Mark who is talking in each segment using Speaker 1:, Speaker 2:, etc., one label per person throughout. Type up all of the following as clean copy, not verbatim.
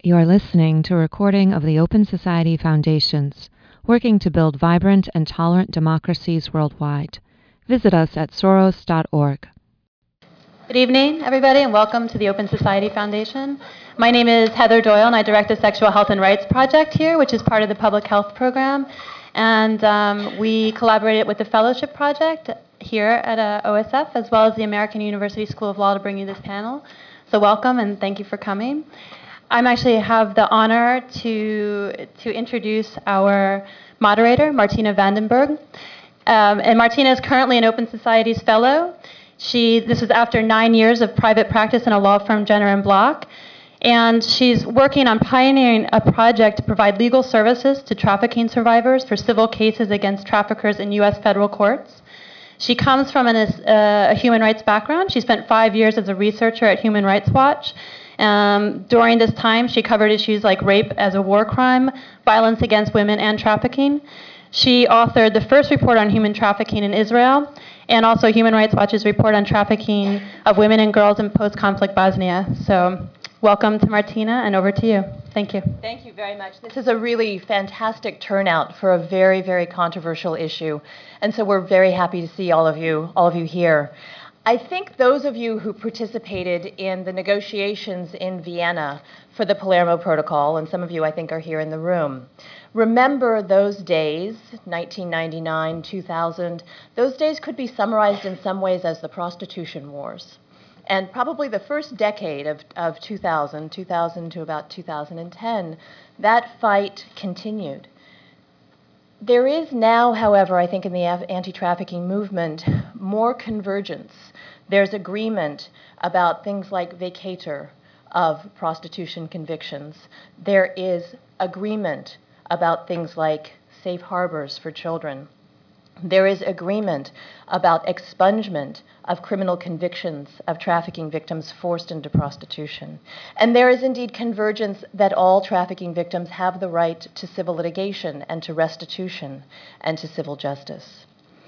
Speaker 1: You are listening to a recording of the Open Society Foundations, working to build vibrant and tolerant democracies worldwide. Visit us at soros.org.
Speaker 2: Good evening, everybody, and welcome to the Open Society Foundation. My name is Heather Doyle, and I direct the Sexual Health and Rights Project here, which is part of the Public Health Program. And we collaborated with the Fellowship Project here at OSF, as well as the American University School of Law to bring you this panel. So welcome, and thank you for coming. I actually have the honor to introduce our moderator, Martina Vandenberg. And Martina is currently an Open Society's fellow. This was after 9 years of private practice in a law firm, Jenner and Block. And she's working on pioneering a project to provide legal services to trafficking survivors for civil cases against traffickers in U.S. federal courts. She comes from a human rights background. She spent 5 years as a researcher at Human Rights Watch. During this time, she covered issues like rape as a war crime, violence against women, and trafficking. She authored the first report on human trafficking in Israel, and also Human Rights Watch's report on trafficking of women and girls in post-conflict Bosnia. So welcome to Martina, and over to you. Thank you.
Speaker 3: Thank you very much. This is a really fantastic turnout for a very, very controversial issue. And so we're very happy to see all of you here. I think those of you who participated in the negotiations in Vienna for the Palermo Protocol, and some of you I think are here in the room, remember those days, 1999, 2000, those days could be summarized in some ways as the prostitution wars. And probably the first decade of 2000 to about 2010, that fight continued. There is now, however, I think in the anti-trafficking movement, more convergence. There's agreement about things like vacatur of prostitution convictions. There is agreement about things like safe harbors for children. There is agreement about expungement of criminal convictions of trafficking victims forced into prostitution. And there is indeed convergence that all trafficking victims have the right to civil litigation and to restitution and to civil justice.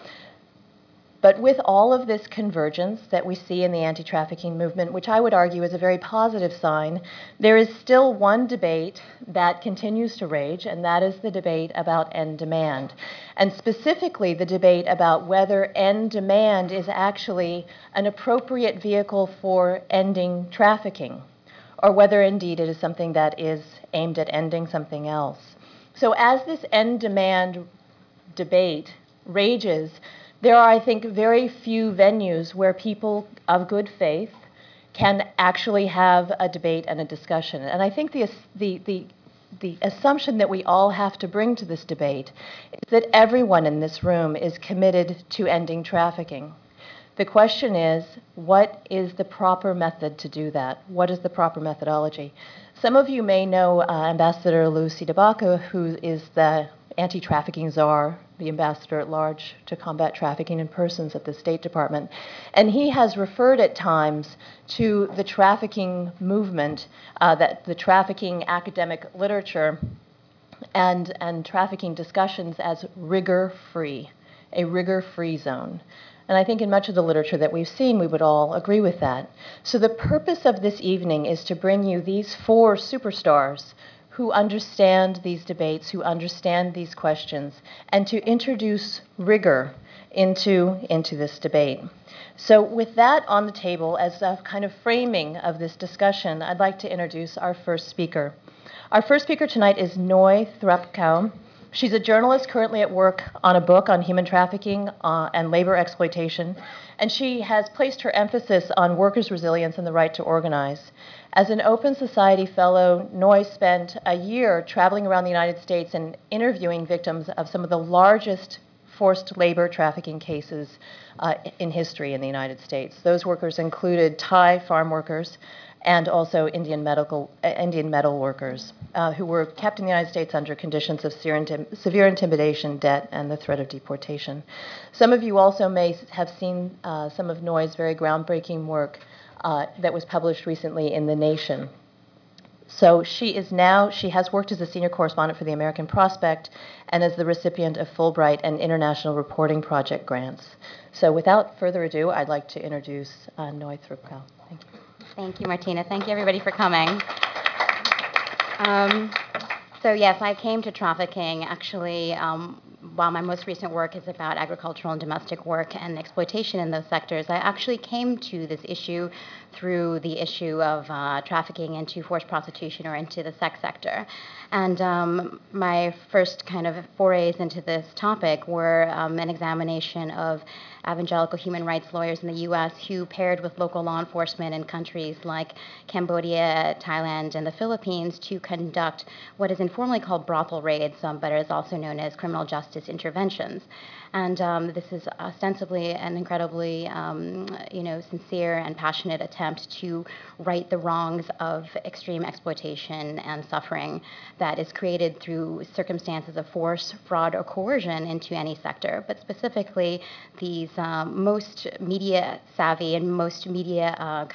Speaker 3: But with all of this convergence that we see in the anti-trafficking movement, which I would argue is a very positive sign, there is still one debate that continues to rage, and that is the debate about end demand. And specifically the debate about whether end demand is actually an appropriate vehicle for ending trafficking, or whether indeed it is something that is aimed at ending something else. So as this end demand debate rages, there are, I think, very few venues where people of good faith can actually have a debate and a discussion. And I think the assumption that we all have to bring to this debate is that everyone in this room is committed to ending trafficking. The question is, what is the proper method to do that? What is the proper methodology? Some of you may know Ambassador Lucy DeBacco, who is the anti-trafficking czar, the ambassador at large to combat trafficking in persons at the State Department. And he has referred at times to the trafficking movement, that the trafficking academic literature and trafficking discussions as rigor-free, a rigor-free zone. And I think in much of the literature that we've seen, we would all agree with that. So the purpose of this evening is to bring you these four superstars who understand these debates, who understand these questions, and to introduce rigor into this debate. So with that on the table, as a kind of framing of this discussion, I'd like to introduce our first speaker. Our first speaker tonight is Noy Thrupkow. She's a journalist currently at work on a book on human trafficking and labor exploitation, and she has placed her emphasis on workers' resilience and the right to organize. As an Open Society Fellow, Noy spent a year traveling around the United States and interviewing victims of some of the largest forced labor trafficking cases in history in the United States. Those workers included Thai farm workers and also Indian metal workers who were kept in the United States under conditions of severe intimidation, debt, and the threat of deportation. Some of you also may have seen some of Noy's very groundbreaking work that was published recently in The Nation. So she has worked as a senior correspondent for the American Prospect and as the recipient of Fulbright and International Reporting Project grants. So without further ado, I'd like to introduce Noy Thrupkow. Thank you.
Speaker 4: Thank you, Martina. Thank you, everybody, for coming. So yes, I came to trafficking actually while my most recent work is about agricultural and domestic work and exploitation in those sectors. I actually came to this issue through the issue of trafficking into forced prostitution or into the sex sector. And my first kind of forays into this topic were an examination of evangelical human rights lawyers in the U.S. who paired with local law enforcement in countries like Cambodia, Thailand, and the Philippines to conduct what is informally called brothel raids, but is also known as criminal justice interventions. And this is ostensibly an incredibly, sincere and passionate attempt to right the wrongs of extreme exploitation and suffering that is created through circumstances of force, fraud, or coercion into any sector. But specifically, these most media savvy and most media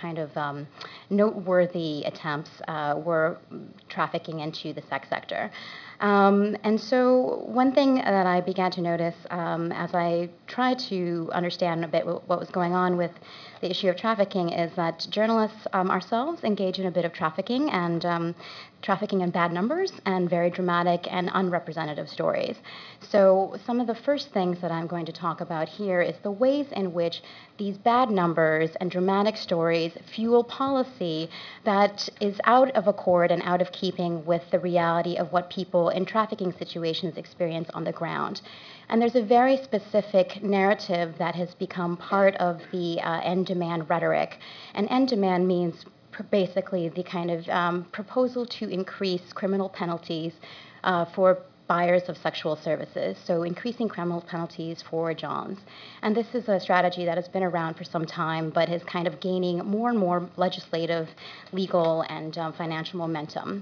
Speaker 4: noteworthy attempts were trafficking into the sex sector. And so one thing that I began to notice as I tried to understand a bit what was going on with the issue of trafficking is that journalists ourselves engage in a bit of trafficking and trafficking in bad numbers and very dramatic and unrepresentative stories. So some of the first things that I'm going to talk about here is the ways in which these bad numbers and dramatic stories fuel policy that is out of accord and out of keeping with the reality of what people in trafficking situations experience on the ground. And there's a very specific narrative that has become part of the end demand rhetoric. And end demand means basically the kind of proposal to increase criminal penalties for buyers of sexual services, so increasing criminal penalties for Johns. And this is a strategy that has been around for some time, but is kind of gaining more and more legislative, legal, and financial momentum.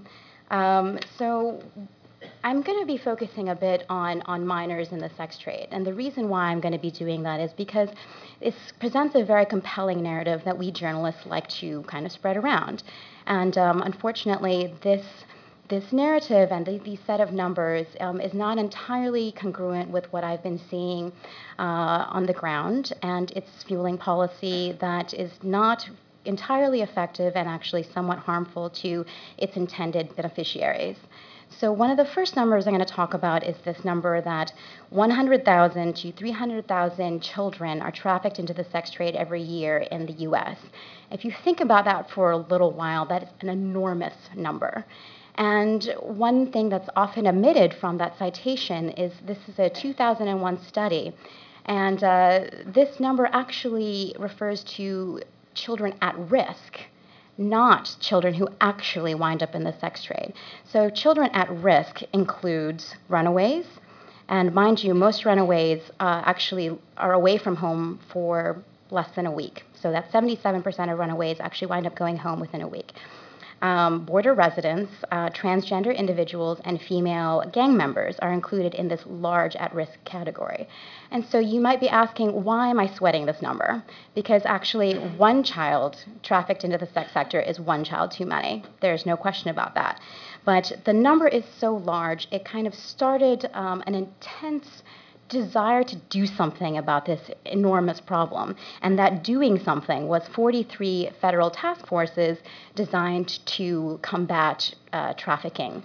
Speaker 4: So I'm going to be focusing a bit on minors in the sex trade. And the reason why I'm going to be doing that is because it presents a very compelling narrative that we journalists like to kind of spread around. And unfortunately, this narrative and these set of numbers is not entirely congruent with what I've been seeing on the ground. And it's fueling policy that is not entirely effective and actually somewhat harmful to its intended beneficiaries. So one of the first numbers I'm going to talk about is this number that 100,000 to 300,000 children are trafficked into the sex trade every year in the U.S. If you think about that for a little while, that is an enormous number. And one thing that's often omitted from that citation is this is a 2001 study. And this number actually refers to children at risk, not children who actually wind up in the sex trade. So children at risk includes runaways. And mind you, most runaways actually are away from home for less than a week. So that's 77% of runaways actually wind up going home within a week. Border residents, transgender individuals, and female gang members are included in this large at-risk category. And so you might be asking, why am I sweating this number? Because actually, one child trafficked into the sex sector is one child too many. There's no question about that. But the number is so large, it kind of started an intense desire to do something about this enormous problem. And that doing something was 43 federal task forces designed to combat trafficking.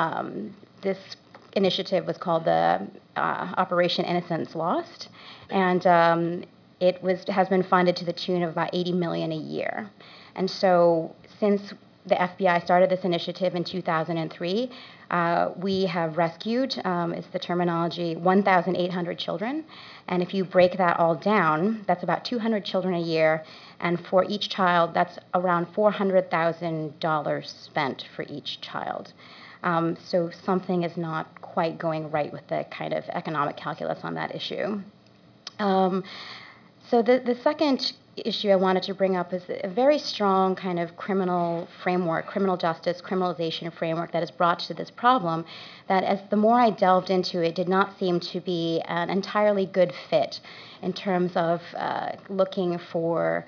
Speaker 4: This initiative was called the Operation Innocence Lost, and it has been funded to the tune of about $80 million a year. And so since the FBI started this initiative in 2003, we have rescued, is the terminology, 1,800 children. And if you break that all down, that's about 200 children a year. And for each child, that's around $400,000 spent for each child. So something is not quite going right with the kind of economic calculus on that issue. So the second issue I wanted to bring up is a very strong kind of criminal framework, criminal justice, criminalization framework that is brought to this problem, that as the more I delved into it, did not seem to be an entirely good fit in terms of looking for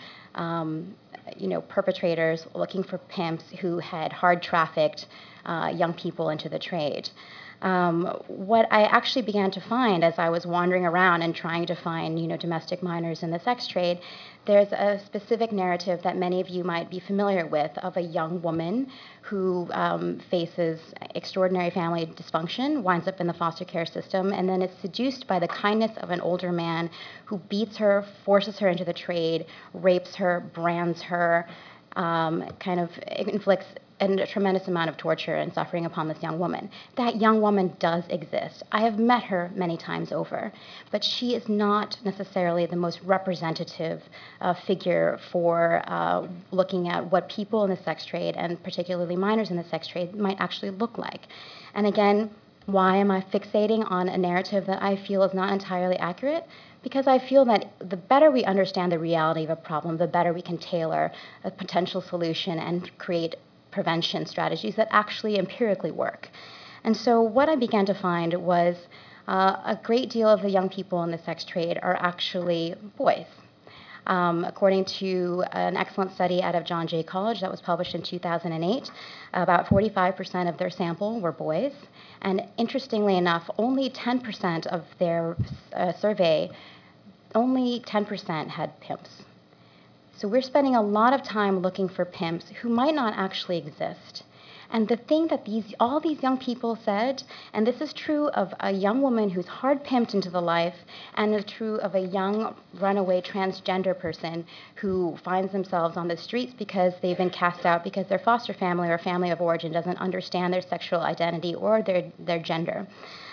Speaker 4: perpetrators, looking for pimps who had hard trafficked young people into the trade. What I actually began to find as I was wandering around and trying to find, domestic minors in the sex trade, there's a specific narrative that many of you might be familiar with of a young woman who faces extraordinary family dysfunction, winds up in the foster care system, and then is seduced by the kindness of an older man who beats her, forces her into the trade, rapes her, brands her, kind of inflicts a tremendous amount of torture and suffering upon this young woman. That young woman does exist. I have met her many times over, but she is not necessarily the most representative figure for looking at what people in the sex trade, and particularly minors in the sex trade, might actually look like. And again, why am I fixating on a narrative that I feel is not entirely accurate? Because I feel that the better we understand the reality of a problem, the better we can tailor a potential solution and create prevention strategies that actually empirically work. And so what I began to find was a great deal of the young people in the sex trade are actually boys. According to an excellent study out of John Jay College that was published in 2008, about 45% of their sample were boys. And interestingly enough, only 10% of their survey, only 10% had pimps. So we're spending a lot of time looking for pimps who might not actually exist. And the thing that all these young people said, and this is true of a young woman who's hard pimped into the life, and it's true of a young runaway transgender person who finds themselves on the streets because they've been cast out because their foster family or family of origin doesn't understand their sexual identity or their gender.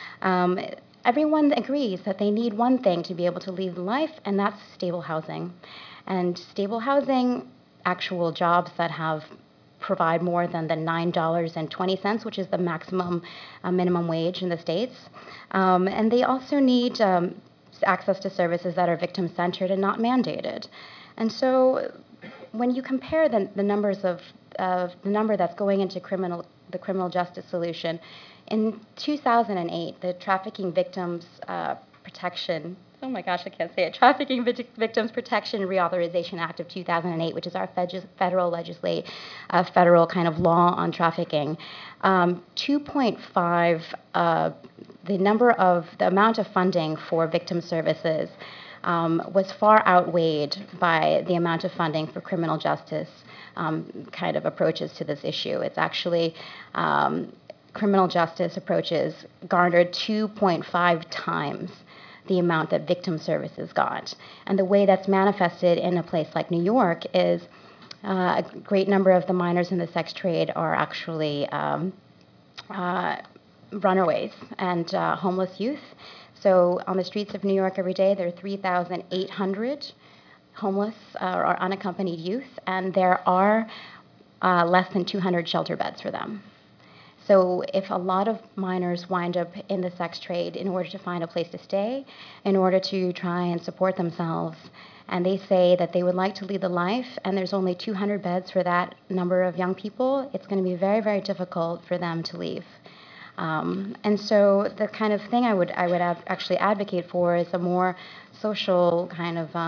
Speaker 4: Everyone agrees that they need one thing to be able to leave life, and that's stable housing. And stable housing, actual jobs that provide more than the $9.20, which is the maximum minimum wage in the States. And they also need access to services that are victim-centered and not mandated. And so when you compare the numbers of the number that's going into the criminal justice solution, in 2008, the Trafficking Victims Protection Trafficking Victims Protection Reauthorization Act of 2008, which is our federal kind of law on trafficking. 2.5, the amount of funding for victim services was far outweighed by the amount of funding for criminal justice kind of approaches to this issue. It's actually criminal justice approaches garnered 2.5 times the amount that victim services got. And the way that's manifested in a place like New York is a great number of the minors in the sex trade are actually runaways and homeless youth. So on the streets of New York every day, there are 3,800 homeless or unaccompanied youth, and there are less than 200 shelter beds for them. So if a lot of minors wind up in the sex trade in order to find a place to stay, in order to try and support themselves, and they say that they would like to lead the life, and there's only 200 beds for that number of young people, it's going to be very, very difficult for them to leave. And so the kind of thing I would actually advocate for is a more social kind of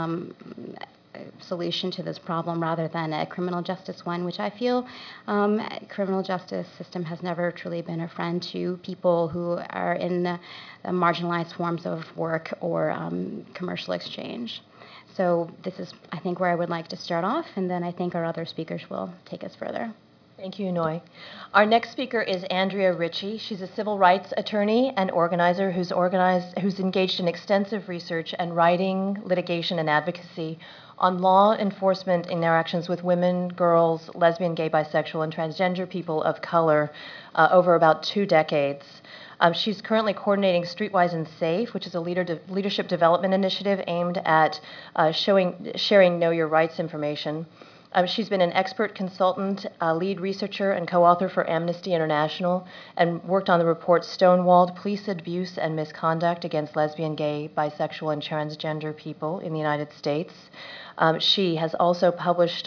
Speaker 4: solution to this problem rather than a criminal justice one, which I feel criminal justice system has never truly been a friend to people who are in the marginalized forms of work or commercial exchange. So this is, I think, where I would like to start off, and then I think our other speakers will take us further.
Speaker 3: Thank you, Noi. Our next speaker is Andrea Ritchie. She's a civil rights attorney and organizer who's engaged in extensive research and writing, litigation, and advocacy on law enforcement interactions with women, girls, lesbian, gay, bisexual, and transgender people of color over about 2 decades. She's currently coordinating Streetwise and Safe, which is a leadership development initiative aimed at sharing Know Your Rights information. She's been an expert consultant, lead researcher, and co-author for Amnesty International, and worked on the report Stonewalled: Police Abuse and Misconduct Against Lesbian, Gay, Bisexual, and Transgender People in the United States. She has also published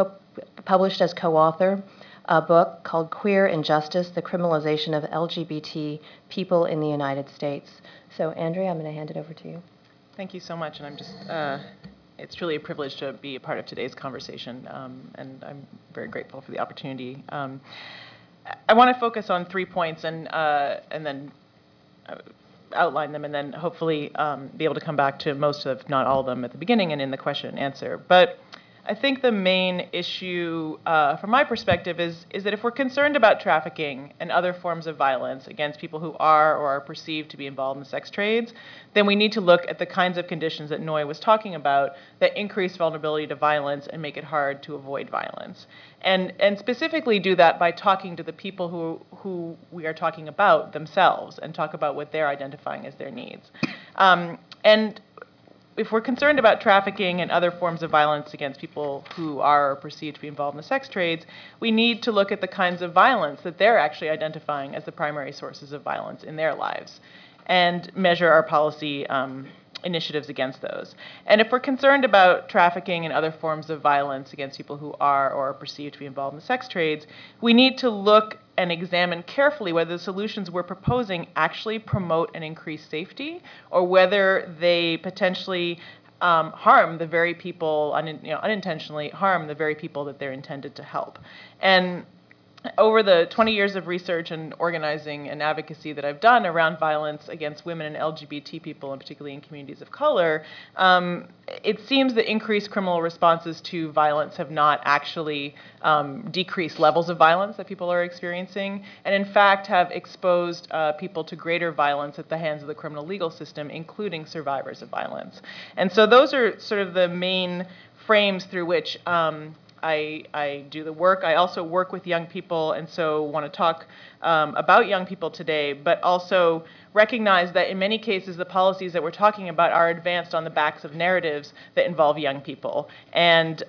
Speaker 3: as co-author a book called Queer Injustice: The Criminalization of LGBT People in the United States. So, Andrea, I'm going to hand it over to you.
Speaker 5: Thank you so much, and I'm just it's truly a privilege to be a part of today's conversation, and I'm very grateful for the opportunity. I want to focus on 3 points and then outline them and then hopefully be able to come back to most of, not all of them at the beginning and in the question and answer. But I think the main issue from my perspective is that if we're concerned about trafficking and other forms of violence against people who are or are perceived to be involved in the sex trades, then we need to look at the kinds of conditions that Noy was talking about that increase vulnerability to violence and make it hard to avoid violence. And specifically do that by talking to the people who we are talking about themselves and talk about what they're identifying as their needs. And if we're concerned about trafficking and other forms of violence against people who are perceived to be involved in the sex trades, we need to look at the kinds of violence that they're actually identifying as the primary sources of violence in their lives and measure our policy initiatives against those. And if we're concerned about trafficking and other forms of violence against people who are or are perceived to be involved in the sex trades, we need to look and examine carefully whether the solutions we're proposing actually promote and increase safety, or whether they potentially harm the very people, unintentionally harm the very people that they're intended to help. And over the 20 years of research and organizing and advocacy that I've done around violence against women and LGBT people, and particularly in communities of color, it seems that increased criminal responses to violence have not actually decreased levels of violence that people are experiencing, and in fact have exposed people to greater violence at the hands of the criminal legal system, including survivors of violence. And so those are sort of the main frames through which I do the work. I also work with young people, and so want to talk about young people today, but also recognize that in many cases the policies that we're talking about are advanced on the backs of narratives that involve young people, and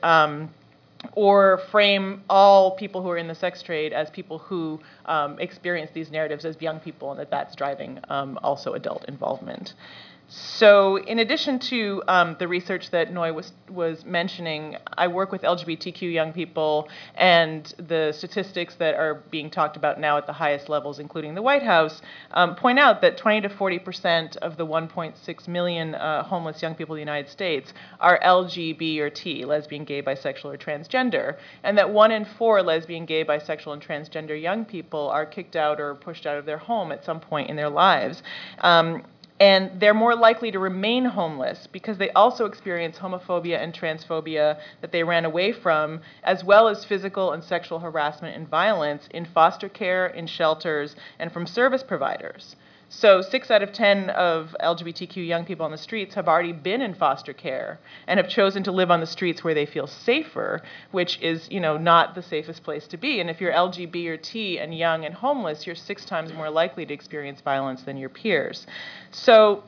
Speaker 5: or frame all people who are in the sex trade as people who experience these narratives as young people, and that that's driving also adult involvement. So in addition to the research that Noy was mentioning, I work with LGBTQ young people, and the statistics that are being talked about now at the highest levels, including the White House, point out that 20 to 40% of the 1.6 million homeless young people in the United States are LGB or T, lesbian, gay, bisexual, or transgender, and that 1 in 4 lesbian, gay, bisexual, and transgender young people are kicked out or pushed out of their home at some point in their lives. And they're more likely to remain homeless because they also experience homophobia and transphobia that they ran away from, as well as physical and sexual harassment and violence in foster care, in shelters, and from service providers. So 6 out of 10 of LGBTQ young people on the streets have already been in foster care and have chosen to live on the streets where they feel safer, which is, not the safest place to be. And if you're LGB or T and young and homeless, you're 6 times more likely to experience violence than your peers. So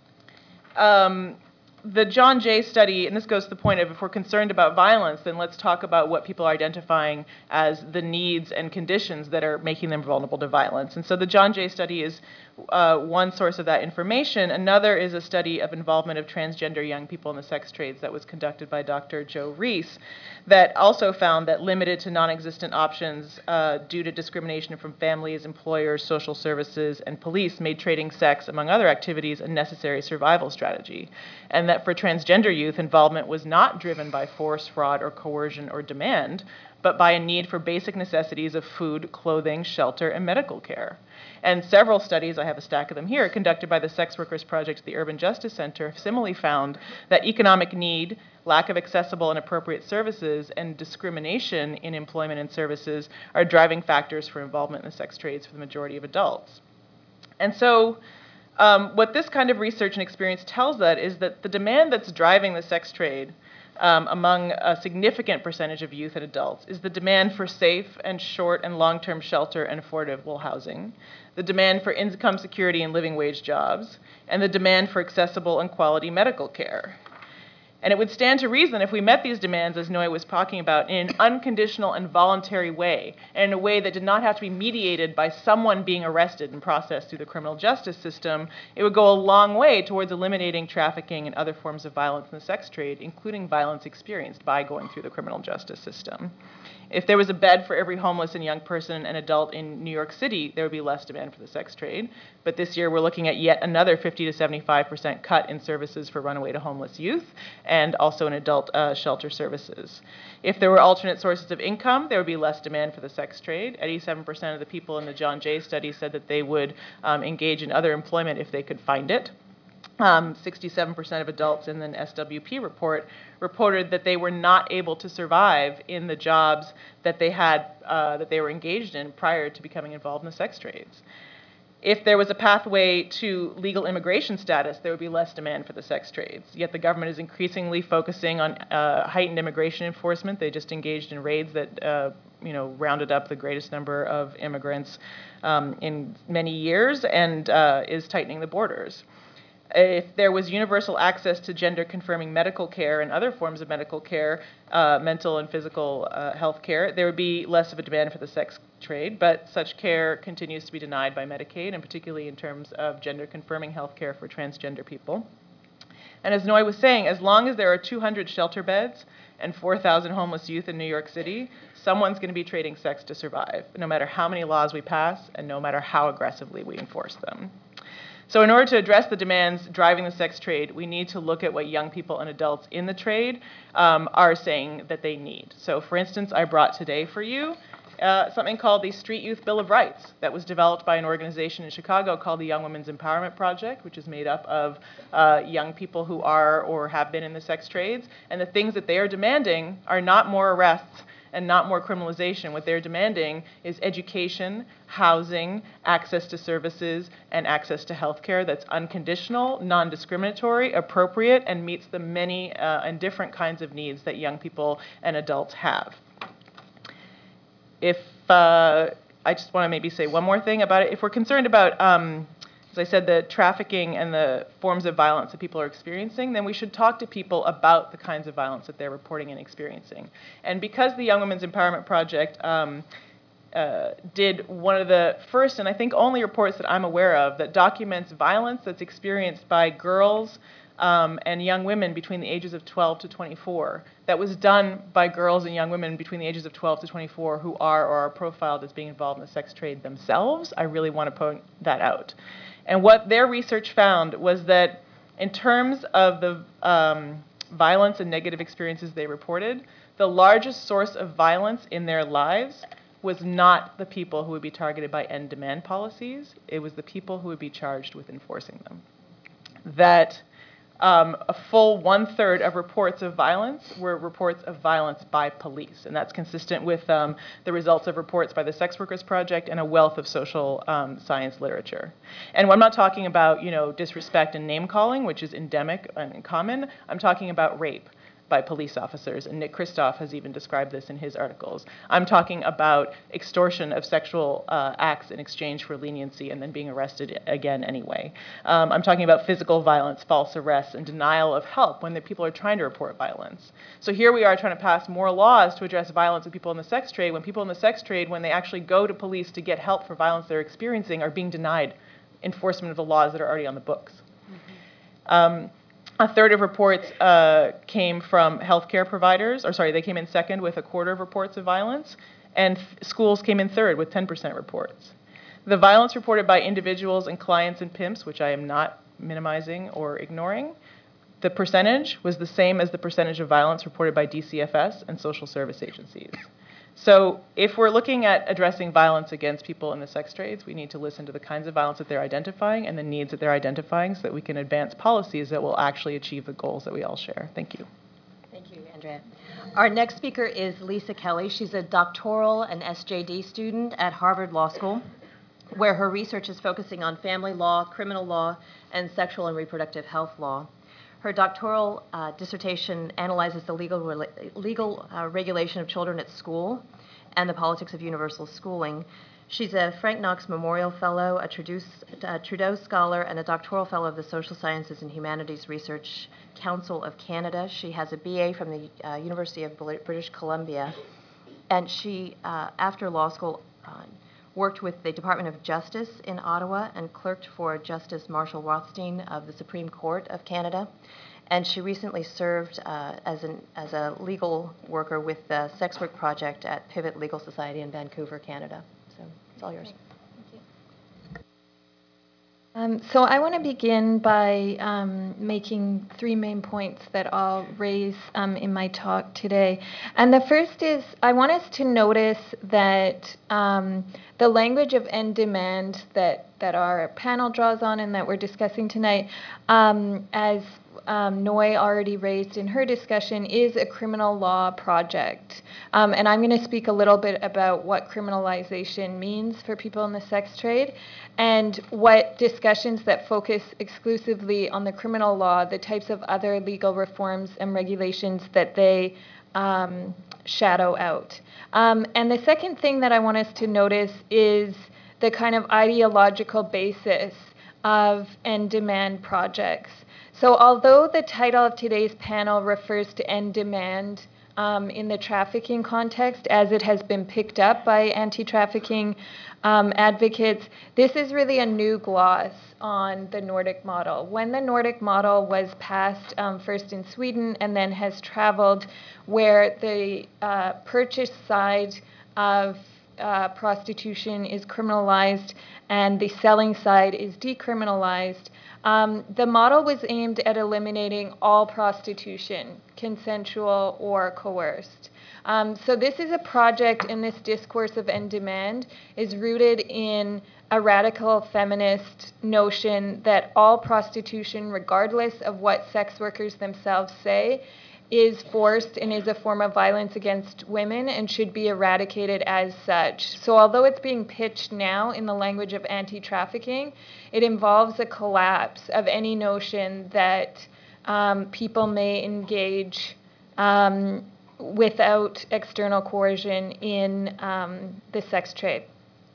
Speaker 5: the John Jay study, and this goes to the point of if we're concerned about violence, then let's talk about what people are identifying as the needs and conditions that are making them vulnerable to violence. And so the John Jay study is one source of that information. Another is a study of involvement of transgender young people in the sex trades that was conducted by Dr. Joe Reese that also found that limited to non-existent options due to discrimination from families, employers, social services, and police made trading sex, among other activities, a necessary survival strategy. And that for transgender youth, involvement was not driven by force, fraud, or coercion or demand, but by a need for basic necessities of food, clothing, shelter, and medical care. And several studies, I have a stack of them here, conducted by the Sex Workers Project at the Urban Justice Center have similarly found that economic need, lack of accessible and appropriate services, and discrimination in employment and services are driving factors for involvement in the sex trades for the majority of adults. And so what this kind of research and experience tells us is that the demand that's driving the sex trade among a significant percentage of youth and adults is the demand for safe and short and long-term shelter and affordable housing, the demand for income security and living wage jobs, and the demand for accessible and quality medical care. And it would stand to reason if we met these demands, as Noy was talking about, in an unconditional and voluntary way, and in a way that did not have to be mediated by someone being arrested and processed through the criminal justice system, it would go a long way towards eliminating trafficking and other forms of violence in the sex trade, including violence experienced by going through the criminal justice system. If there was a bed for every homeless and young person and adult in New York City, there would be less demand for the sex trade. But this year, we're looking at yet another 50 to 75% cut in services for runaway to homeless youth and also in adult shelter services. If there were alternate sources of income, there would be less demand for the sex trade. 87% of the people in the John Jay study said that they would engage in other employment if they could find it. 67% of adults in the SWP report reported that they were not able to survive in the jobs that they had that they were engaged in prior to becoming involved in the sex trades. If there was a pathway to legal immigration status, there would be less demand for the sex trades. Yet the government is increasingly focusing on heightened immigration enforcement. They just engaged in raids that rounded up the greatest number of immigrants in many years and is tightening the borders. If there was universal access to gender-confirming medical care and other forms of medical care, mental and physical health care, there would be less of a demand for the sex trade, but such care continues to be denied by Medicaid, and particularly in terms of gender-confirming health care for transgender people. And as Noy was saying, as long as there are 200 shelter beds and 4,000 homeless youth in New York City, someone's going to be trading sex to survive, no matter how many laws we pass and no matter how aggressively we enforce them. So in order to address the demands driving the sex trade, we need to look at what young people and adults in the trade are saying that they need. So for instance, I brought today for you something called the Street Youth Bill of Rights that was developed by an organization in Chicago called the Young Women's Empowerment Project, which is made up of young people who are or have been in the sex trades. And the things that they are demanding are not more arrests and not more criminalization. What they're demanding is education, housing, access to services, and access to health care that's unconditional, non-discriminatory, appropriate, and meets the many and different kinds of needs that young people and adults have. I just want to maybe say one more thing about it. If we're concerned about, as I said, the trafficking and the forms of violence that people are experiencing, then we should talk to people about the kinds of violence that they're reporting and experiencing. And because the Young Women's Empowerment Project did one of the first and I think only reports that I'm aware of that documents violence that's experienced by girls and young women between the ages of 12 to 24, that was done by girls and young women between the ages of 12 to 24 who are or are profiled as being involved in the sex trade themselves. I really want to point that out. And what their research found was that in terms of the violence and negative experiences they reported, the largest source of violence in their lives was not the people who would be targeted by end demand policies. It was the people who would be charged with enforcing them. That a full 1/3 of reports of violence were reports of violence by police. And that's consistent with the results of reports by the Sex Workers Project and a wealth of social science literature. And when I'm not talking about disrespect and name calling, which is endemic and common, I'm talking about rape by police officers, and Nick Kristof has even described this in his articles. I'm talking about extortion of sexual acts in exchange for leniency and then being arrested again anyway. I'm talking about physical violence, false arrests, and denial of help when the people are trying to report violence. So here we are trying to pass more laws to address violence of people in the sex trade, when people in the sex trade, when they actually go to police to get help for violence they're experiencing, are being denied enforcement of the laws that are already on the books. Mm-hmm. A third of reports came from healthcare providers, they came in second with 1/4 of reports of violence, and schools came in third with 10% reports. The violence reported by individuals and clients and pimps, which I am not minimizing or ignoring, the percentage was the same as the percentage of violence reported by DCFS and social service agencies. So if we're looking at addressing violence against people in the sex trades, we need to listen to the kinds of violence that they're identifying and the needs that they're identifying so that we can advance policies that will actually achieve the goals that we all share. Thank you.
Speaker 3: Thank you, Andrea. Our next speaker is Lisa Kelly. She's a doctoral and SJD student at Harvard Law School, where her research is focusing on family law, criminal law, and sexual and reproductive health law. Her doctoral dissertation analyzes the legal regulation of children at school and the politics of universal schooling. She's a Frank Knox Memorial Fellow, a Trudeau Scholar, and a doctoral fellow of the Social Sciences and Humanities Research Council of Canada. She has a BA from the University of British Columbia, and she, after law school, worked with the Department of Justice in Ottawa and clerked for Justice Marshall Rothstein of the Supreme Court of Canada. and she recently served as a legal worker with the Sex Work Project at Pivot Legal Society in Vancouver, Canada. So it's all yours.
Speaker 6: So I want to begin by making three main points that I'll raise in my talk today. And the first is I want us to notice that the language of end demand that our panel draws on and that we're discussing tonight, as Noi already raised in her discussion, is a criminal law project. And I'm going to speak a little bit about what criminalization means for people in the sex trade and what discussions that focus exclusively on the criminal law, the types of other legal reforms and regulations that they shadow out. And the second thing that I want us to notice is the kind of ideological basis of end demand projects. So although the title of today's panel refers to end demand in the trafficking context, as it has been picked up by anti-trafficking advocates, this is really a new gloss on the Nordic model. When the Nordic model was passed first in Sweden and then has traveled where the purchase side of prostitution is criminalized and the selling side is decriminalized, the model was aimed at eliminating all prostitution, consensual or coerced. So this is a project, and this discourse of end demand is rooted in a radical feminist notion that all prostitution, regardless of what sex workers themselves say, is forced and is a form of violence against women and should be eradicated as such. So although it's being pitched now in the language of anti-trafficking, it involves a collapse of any notion that people may engage without external coercion in the sex trade.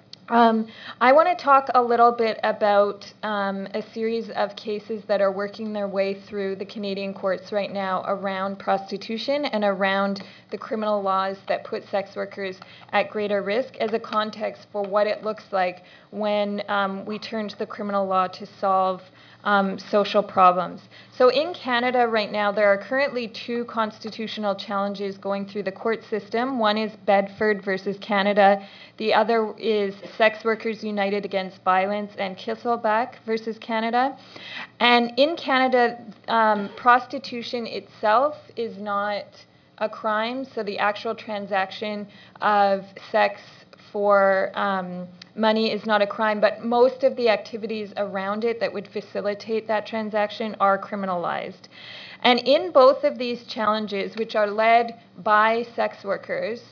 Speaker 6: I want to talk a little bit about a series of cases that are working their way through the Canadian courts right now around prostitution and around the criminal laws that put sex workers at greater risk as a context for what it looks like when we turn to the criminal law to solve social problems. So in Canada right now, there are currently two constitutional challenges going through the court system. One is Bedford versus Canada. The other is Sex Workers United Against Violence and Kisselback versus Canada. And in Canada, prostitution itself is not a crime. So the actual transaction of sex for money is not a crime, but most of the activities around it that would facilitate that transaction are criminalized. And in both of these challenges, which are led by sex workers,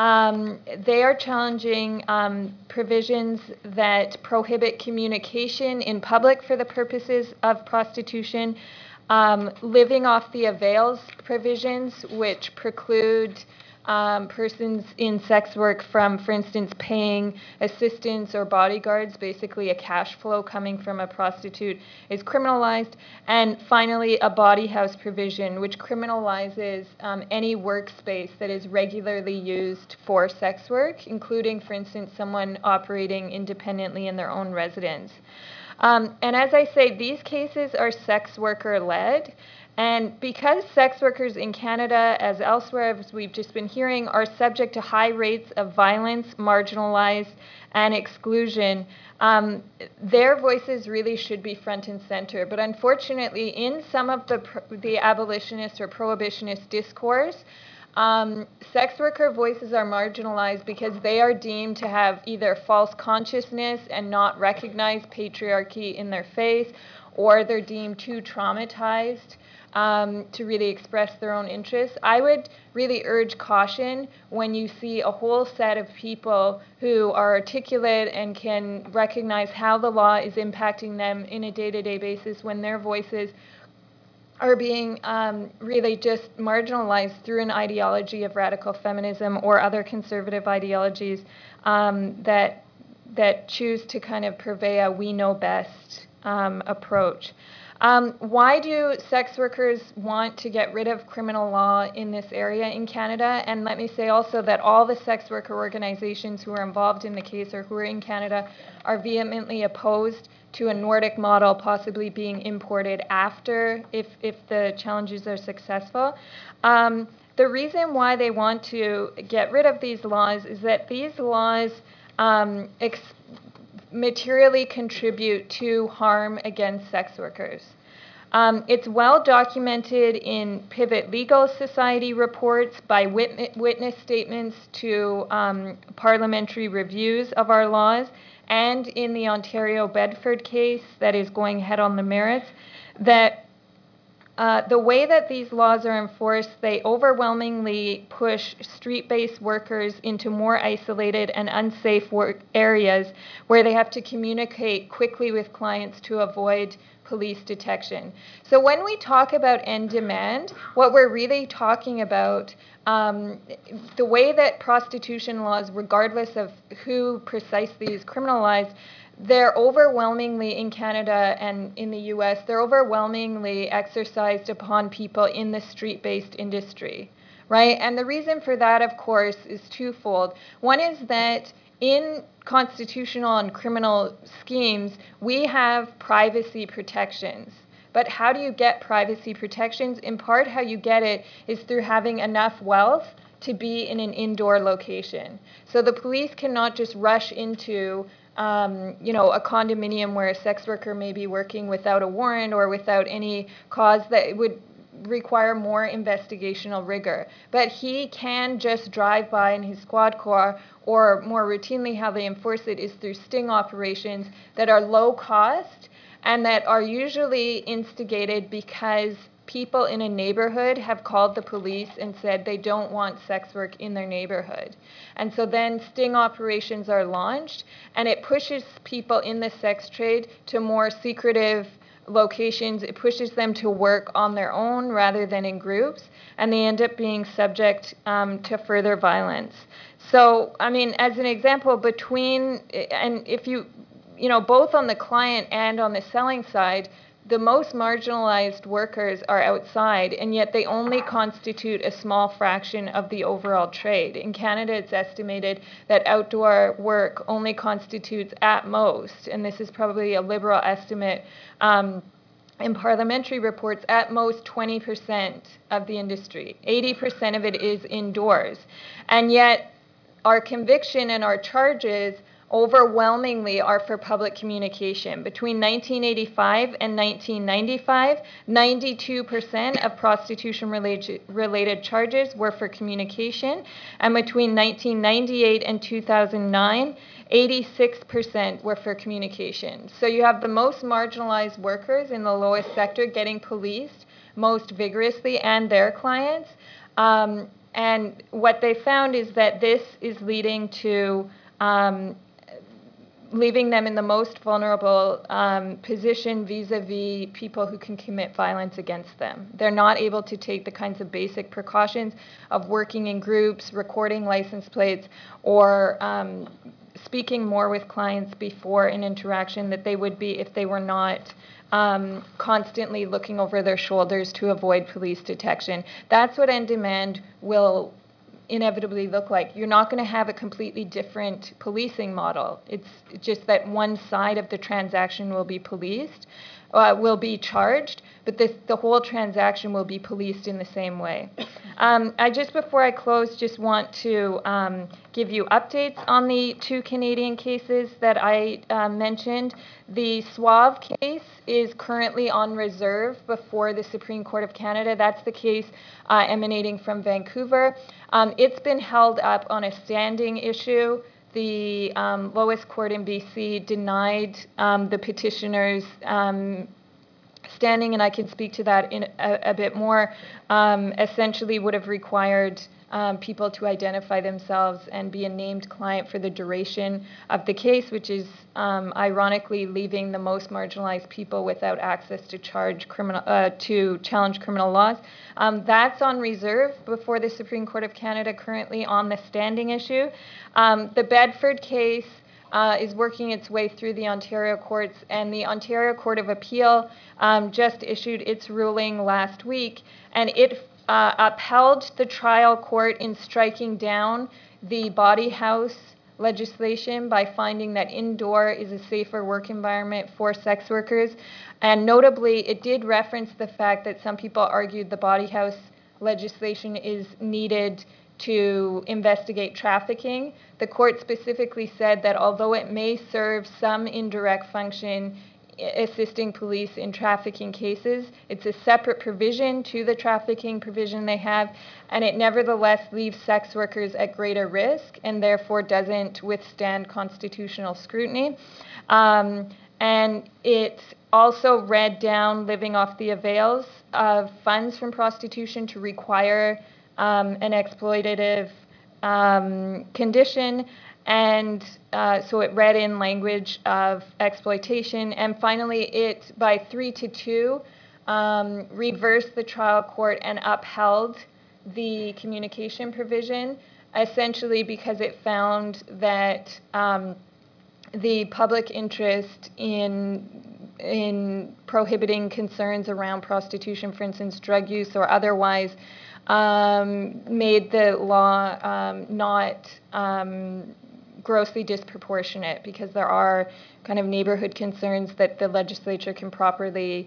Speaker 6: they are challenging provisions that prohibit communication in public for the purposes of prostitution, living off the avails provisions, which preclude persons in sex work from, for instance, paying assistants or bodyguards. Basically, a cash flow coming from a prostitute is criminalized. And finally, a body house provision, which criminalizes any workspace that is regularly used for sex work, including, for instance, someone operating independently in their own residence. And as I say, these cases are sex worker-led. And because sex workers in Canada, as elsewhere, as we've just been hearing, are subject to high rates of violence, marginalized, and exclusion, their voices really should be front and center. But unfortunately, in some of the abolitionist or prohibitionist discourse, sex worker voices are marginalized because they are deemed to have either false consciousness and not recognize patriarchy in their face, or they're deemed too traumatized to really express their own interests. I would really urge caution when you see a whole set of people who are articulate and can recognize how the law is impacting them in a day-to-day basis, when their voices are being really just marginalized through an ideology of radical feminism or other conservative ideologies that choose to kind of purvey a we know best approach. Why do sex workers want to get rid of criminal law in this area in Canada? And let me say also that all the sex worker organizations who are involved in the case or who are in Canada are vehemently opposed to a Nordic model possibly being imported after, if the challenges are successful. The reason why they want to get rid of these laws is that these laws materially contribute to harm against sex workers. It's well documented in Pivot Legal Society reports, by witness statements to parliamentary reviews of our laws, and in the Ontario Bedford case that is going ahead on the merits, that the way that these laws are enforced, they overwhelmingly push street-based workers into more isolated and unsafe work areas where they have to communicate quickly with clients to avoid police detection. So when we talk about end demand, what we're really talking about, the way that prostitution laws, regardless of who precisely is criminalized, they're overwhelmingly, in Canada and in the US, they're overwhelmingly exercised upon people in the street-based industry, right? And the reason for that, of course, is twofold. One is that in constitutional and criminal schemes, we have privacy protections. But how do you get privacy protections? In part, how you get it is through having enough wealth to be in an indoor location. So the police cannot just rush into a condominium where a sex worker may be working without a warrant or without any cause that would require more investigational rigor. But he can just drive by in his squad car, or more routinely how they enforce it is through sting operations that are low cost and that are usually instigated because people in a neighborhood have called the police and said they don't want sex work in their neighborhood. And so then sting operations are launched, and it pushes people in the sex trade to more secretive locations. It pushes them to work on their own rather than in groups, and they end up being subject to further violence. So, I mean, as an example, if you both on the client and on the selling side, the most marginalized workers are outside, and yet they only constitute a small fraction of the overall trade. In Canada, it's estimated that outdoor work only constitutes at most, and this is probably a Liberal estimate, in parliamentary reports, at most 20% of the industry. 80% of it is indoors. And yet our conviction and our charges overwhelmingly are for public communication. Between 1985 and 1995, 92% of prostitution-related charges were for communication, and between 1998 and 2009, 86% were for communication. So you have the most marginalized workers in the lowest sector getting policed most vigorously, and their clients. And what they found is that this is leading to leaving them in the most vulnerable position vis-a-vis people who can commit violence against them. They're not able to take the kinds of basic precautions of working in groups, recording license plates, or speaking more with clients before an interaction that they would be if they were not constantly looking over their shoulders to avoid police detection. That's what end demand will inevitably look like. You're not going to have a completely different policing model. It's just that one side of the transaction will be policed, will be charged, but the whole transaction will be policed in the same way. Before I close, just want to give you updates on the two Canadian cases that I mentioned. The Suave case is currently on reserve before the Supreme Court of Canada. That's the case emanating from Vancouver. It's been held up on a standing issue. The lowest court in BC denied the petitioners standing, and I can speak to that in a bit more, essentially would have required people to identify themselves and be a named client for the duration of the case, which is ironically leaving the most marginalized people without access to challenge criminal laws. That's on reserve before the Supreme Court of Canada, currently on the standing issue. The Bedford case is working its way through the Ontario courts, and the Ontario Court of Appeal just issued its ruling last week, and it upheld the trial court in striking down the Body House legislation by finding that indoor is a safer work environment for sex workers. And notably, it did reference the fact that some people argued the Body House legislation is needed to investigate trafficking. The court specifically said that although it may serve some indirect function assisting police in trafficking cases, it's a separate provision to the trafficking provision they have, and it nevertheless leaves sex workers at greater risk and therefore doesn't withstand constitutional scrutiny. And it also read down living off the avails of funds from prostitution to require an exploitative condition. And so it read in language of exploitation. And finally, it, by 3-2, reversed the trial court and upheld the communication provision, essentially because it found that the public interest in prohibiting concerns around prostitution, for instance, drug use or otherwise, made the law not grossly disproportionate, because there are kind of neighborhood concerns that the legislature can properly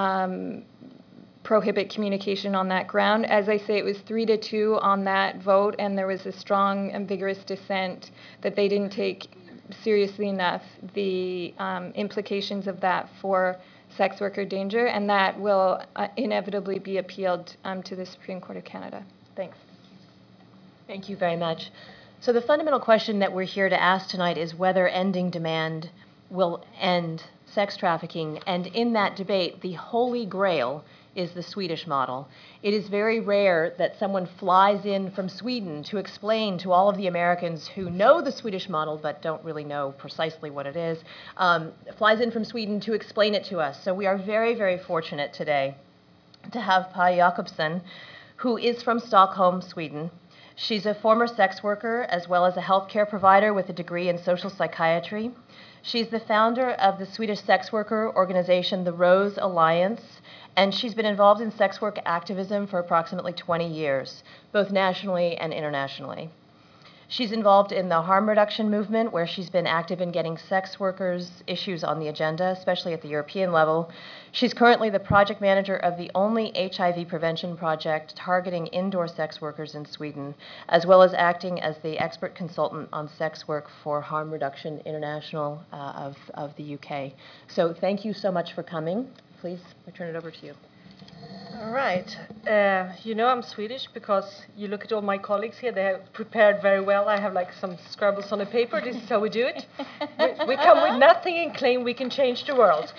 Speaker 6: prohibit communication on that ground. As I say, it was 3-2 on that vote, and there was a strong and vigorous dissent that they didn't take seriously enough the implications of that for sex worker danger, and that will inevitably be appealed to the Supreme Court of Canada. Thanks.
Speaker 3: Thank you very much. So the fundamental question that we're here to ask tonight is whether ending demand will end sex trafficking. And in that debate, the holy grail is the Swedish model. It is very rare that someone flies in from Sweden to explain to all of the Americans who know the Swedish model but don't really know precisely what it is, flies in from Sweden to explain it to us. So we are very, very fortunate today to have Pia Jakobsen, who is from Stockholm, Sweden. She's a former sex worker as well as a healthcare provider with a degree in social psychiatry. She's the founder of the Swedish sex worker organization, the Rose Alliance, and she's been involved in sex work activism for approximately 20 years, both nationally and internationally. She's involved in the harm reduction movement, where she's been active in getting sex workers' issues on the agenda, especially at the European level. She's currently the project manager of the only HIV prevention project targeting indoor sex workers in Sweden, as well as acting as the expert consultant on sex work for Harm Reduction International of the UK. So thank you so much for coming. Please, I turn it over to you.
Speaker 7: All right. You know I'm Swedish because you look at all my colleagues here. They have prepared very well. I have like some scribbles on a paper. This is how we do it. We come with nothing and claim we can change the world.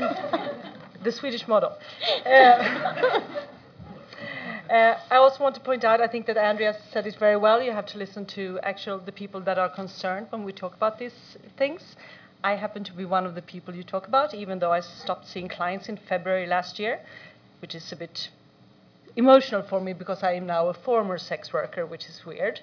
Speaker 7: The Swedish model. I also want to point out, I think that Andreas said it very well. You have to listen to the people that are concerned when we talk about these things. I happen to be one of the people you talk about, even though I stopped seeing clients in February last year, which is a bit emotional for me because I am now a former sex worker, which is weird.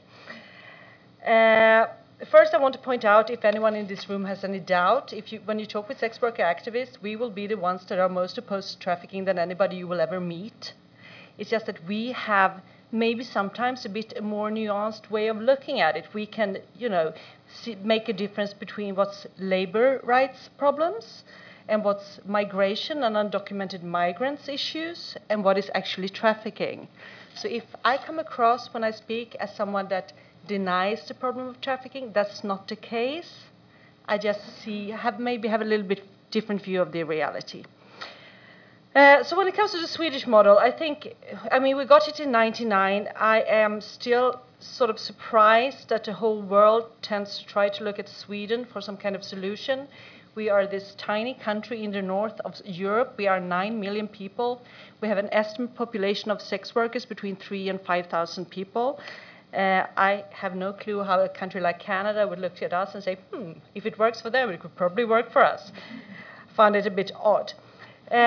Speaker 7: First, I want to point out, if anyone in this room has any doubt, when you talk with sex worker activists, we will be the ones that are most opposed to trafficking than anybody you will ever meet. It's just that we have maybe sometimes a bit more nuanced way of looking at it. We can, make a difference between what's labor rights problems and what's migration and undocumented migrants issues, and what is actually trafficking. So if I come across when I speak as someone that denies the problem of trafficking, that's not the case. I just maybe have a little bit different view of the reality. So when it comes to the Swedish model, we got it in 1999. I am still sort of surprised that the whole world tends to try to look at Sweden for some kind of solution. We are this tiny country in the north of Europe. We are 9 million people. We have an estimated population of sex workers between 3,000 and 5,000 people. I have no clue how a country like Canada would look at us and say, if it works for them, it could probably work for us. Found it a bit odd.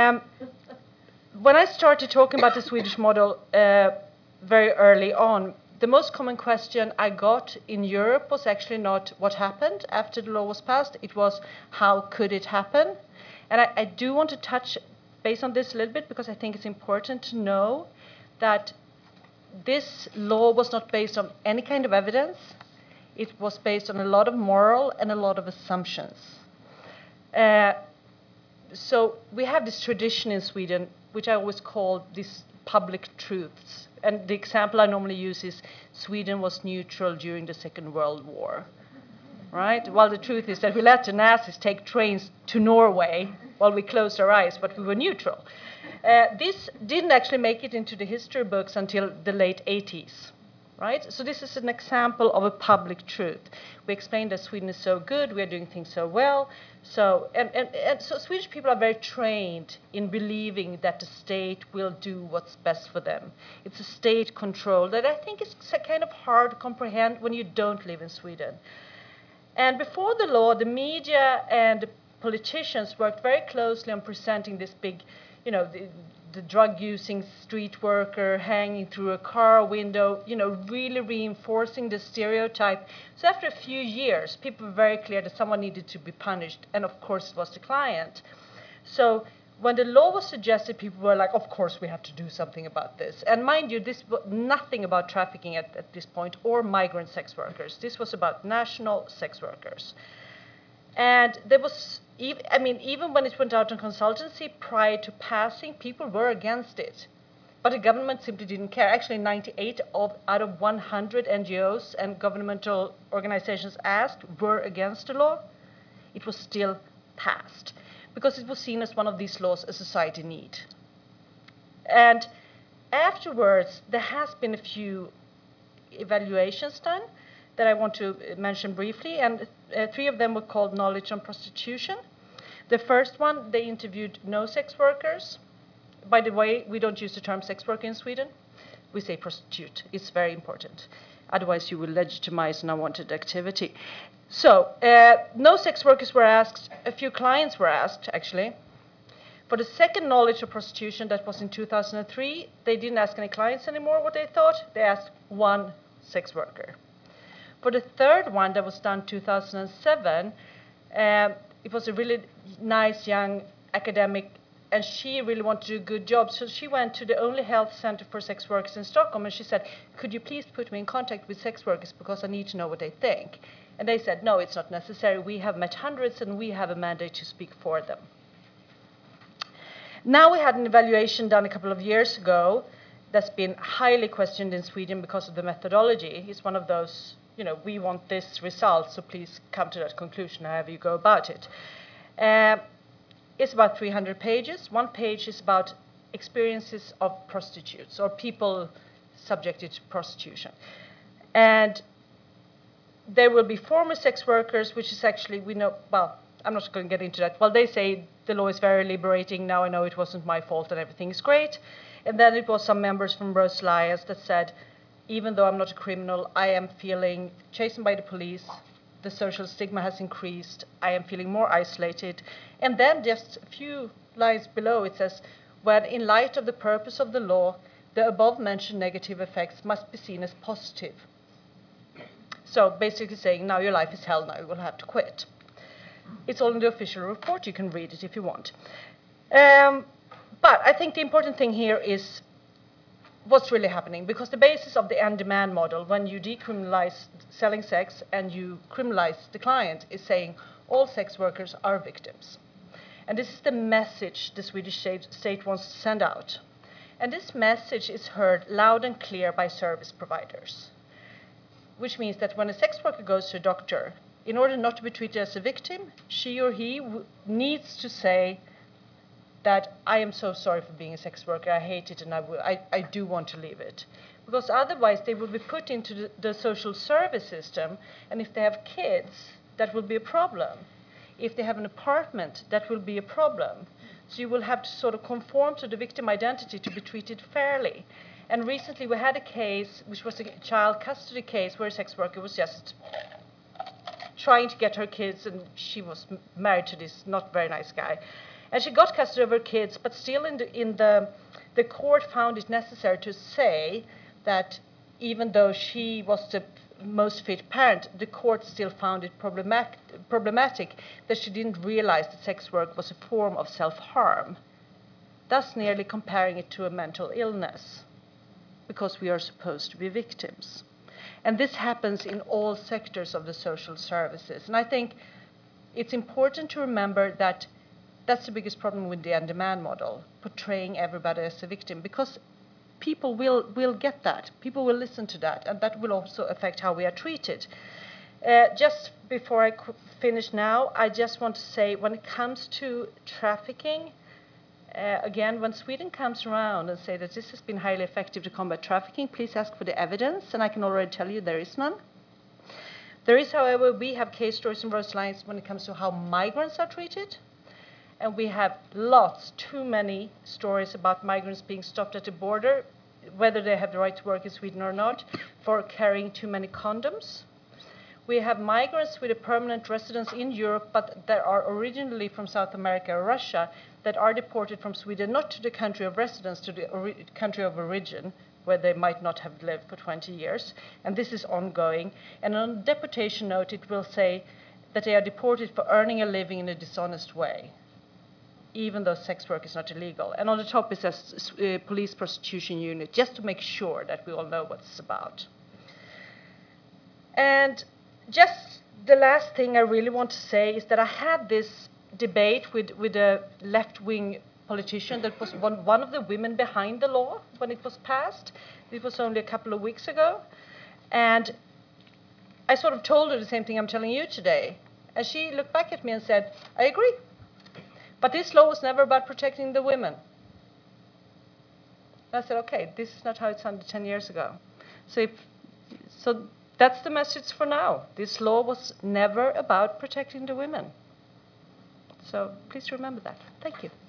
Speaker 7: When I started talking about the Swedish model very early on, the most common question I got in Europe was actually not what happened after the law was passed, it was how could it happen? And I do want to touch base on this a little bit because I think it's important to know that this law was not based on any kind of evidence. It was based on a lot of moral and a lot of assumptions. So we have this tradition in Sweden, which I always call these public truths. And the example I normally use is Sweden was neutral during the Second World War, right? Well, the truth is that we let the Nazis take trains to Norway while we closed our eyes, but we were neutral. This didn't actually make it into the history books until the late 80s, right? So this is an example of a public truth. We explained that Sweden is so good, we are doing things so well. So, and so Swedish people are very trained in believing that the state will do what's best for them. It's a state control that I think is kind of hard to comprehend when you don't live in Sweden. And before the law, the media and the politicians worked very closely on presenting this big, you know, the drug-using street worker hanging through a car window, you know, really reinforcing the stereotype. So after a few years, people were very clear that someone needed to be punished, and of course it was the client. So when the law was suggested, people were like, of course we have to do something about this. And mind you, this was nothing about trafficking at this point or migrant sex workers. This was about national sex workers. And there was, even when it went out on consultancy prior to passing, people were against it. But the government simply didn't care. Actually, 98 out of 100 NGOs and governmental organizations asked were against the law. It was still passed because it was seen as one of these laws a society need. And afterwards, there has been a few evaluations done that I want to mention briefly, and 3 of them were called Knowledge on Prostitution. The first one, they interviewed no sex workers. By the way, we don't use the term sex worker in Sweden. We say prostitute. It's very important. Otherwise, you will legitimize an unwanted activity. So, no sex workers were asked. A few clients were asked, actually. For the second Knowledge of Prostitution, that was in 2003, they didn't ask any clients anymore what they thought. They asked 1 sex worker. For the third one that was done in 2007, it was a really nice young academic, and she really wanted to do a good job. So she went to the only health center for sex workers in Stockholm, and she said, could you please put me in contact with sex workers because I need to know what they think? And they said, no, it's not necessary. We have met hundreds, and we have a mandate to speak for them. Now we had an evaluation done a couple of years ago that's been highly questioned in Sweden because of the methodology. It's one of those, you know, we want this result, so please come to that conclusion however you go about it. It's about 300 pages. 1 page is about experiences of prostitutes or people subjected to prostitution. And there will be former sex workers, which is actually, we know, well, I'm not going to get into that. Well, they say the law is very liberating. Now I know it wasn't my fault and everything is great. And then it was some members from Rose Alliance that said, even though I'm not a criminal, I am feeling chastened by the police. The social stigma has increased. I am feeling more isolated. And then just a few lines below, it says, when in light of the purpose of the law, the above-mentioned negative effects must be seen as positive. So basically saying, now your life is hell, now you will have to quit. It's all in the official report. You can read it if you want. But I think the important thing here is what's really happening, because the basis of the end-demand model, when you decriminalize selling sex and you criminalize the client, is saying all sex workers are victims. And this is the message the Swedish state wants to send out. And this message is heard loud and clear by service providers, which means that when a sex worker goes to a doctor, in order not to be treated as a victim, she or he needs to say that I am so sorry for being a sex worker, I hate it, and I do want to leave it. Because otherwise they will be put into the social service system, and if they have kids, that will be a problem. If they have an apartment, that will be a problem. So you will have to sort of conform to the victim identity to be treated fairly. And recently we had a case, which was a child custody case, where a sex worker was just trying to get her kids, and she was married to this not very nice guy. And she got custody of her kids, but still the court found it necessary to say that even though she was the most fit parent, the court still found it problematic that she didn't realize that sex work was a form of self-harm, thus nearly comparing it to a mental illness, because we are supposed to be victims. And this happens in all sectors of the social services. And I think it's important to remember that that's the biggest problem with the on-demand model, portraying everybody as a victim, because people will get that. People will listen to that, and that will also affect how we are treated. Just before I finish now, I just want to say when it comes to trafficking, again, when Sweden comes around and say that this has been highly effective to combat trafficking, please ask for the evidence, and I can already tell you there is none. There is, however, we have case stories in Rose Alliance when it comes to how migrants are treated. And we have too many stories about migrants being stopped at the border, whether they have the right to work in Sweden or not, for carrying too many condoms. We have migrants with a permanent residence in Europe, but that are originally from South America or Russia, that are deported from Sweden, not to the country of residence, to the country of origin, where they might not have lived for 20 years. And this is ongoing. And on the deportation note, it will say that they are deported for earning a living in a dishonest way, even though sex work is not illegal. And on the top it says police prostitution unit, just to make sure that we all know what it's about. And just the last thing I really want to say is that I had this debate with a left-wing politician that was one of the women behind the law when it was passed. It was only a couple of weeks ago. And I sort of told her the same thing I'm telling you today. And she looked back at me and said, I agree. But this law was never about protecting the women. And I said, okay, this is not how it sounded 10 years ago. So that's the message for now. This law was never about protecting the women. So please remember that. Thank you.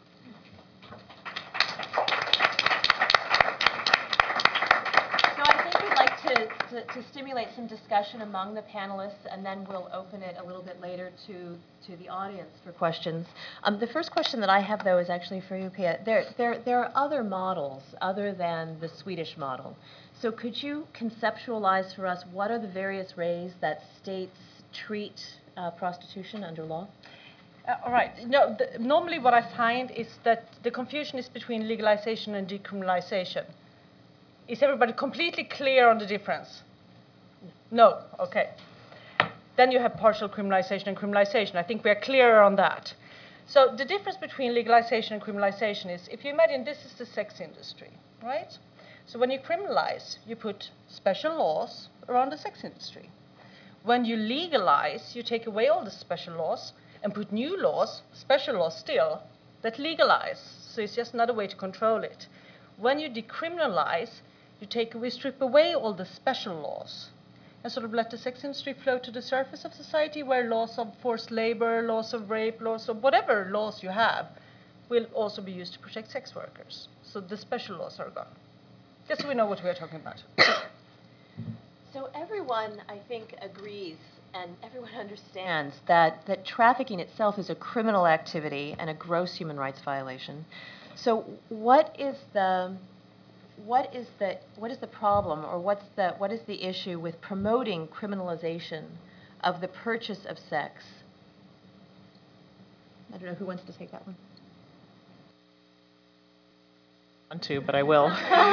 Speaker 3: So I think we'd like to stimulate some discussion among the panelists, and then we'll open it a little bit later to the audience for questions. The first question that I have, though, is actually for you, Pia. There are other models other than the Swedish model. So could you conceptualize for us what are the various ways that states treat prostitution under law?
Speaker 7: All right. No, normally what I find is that the confusion is between legalization and decriminalization. Is everybody completely clear on the difference? No? Okay. Then you have partial criminalization and criminalization. I think we are clearer on that. So the difference between legalization and criminalization is, if you imagine this is the sex industry, right? So when you criminalize, you put special laws around the sex industry. When you legalize, you take away all the special laws and put new laws, special laws still, that legalize. So it's just another way to control it. When you decriminalize, we strip away all the special laws and sort of let the sex industry float to the surface of society, where laws of forced labor, laws of rape, laws of whatever laws you have will also be used to protect sex workers. So the special laws are gone. Just so we know what we are talking about.
Speaker 3: So everyone, I think, agrees and everyone understands that trafficking itself is a criminal activity and a gross human rights violation. So what is the problem, or what is the issue with promoting criminalization of the purchase of sex? I don't know who wants to take that one.
Speaker 5: I want to, but I will.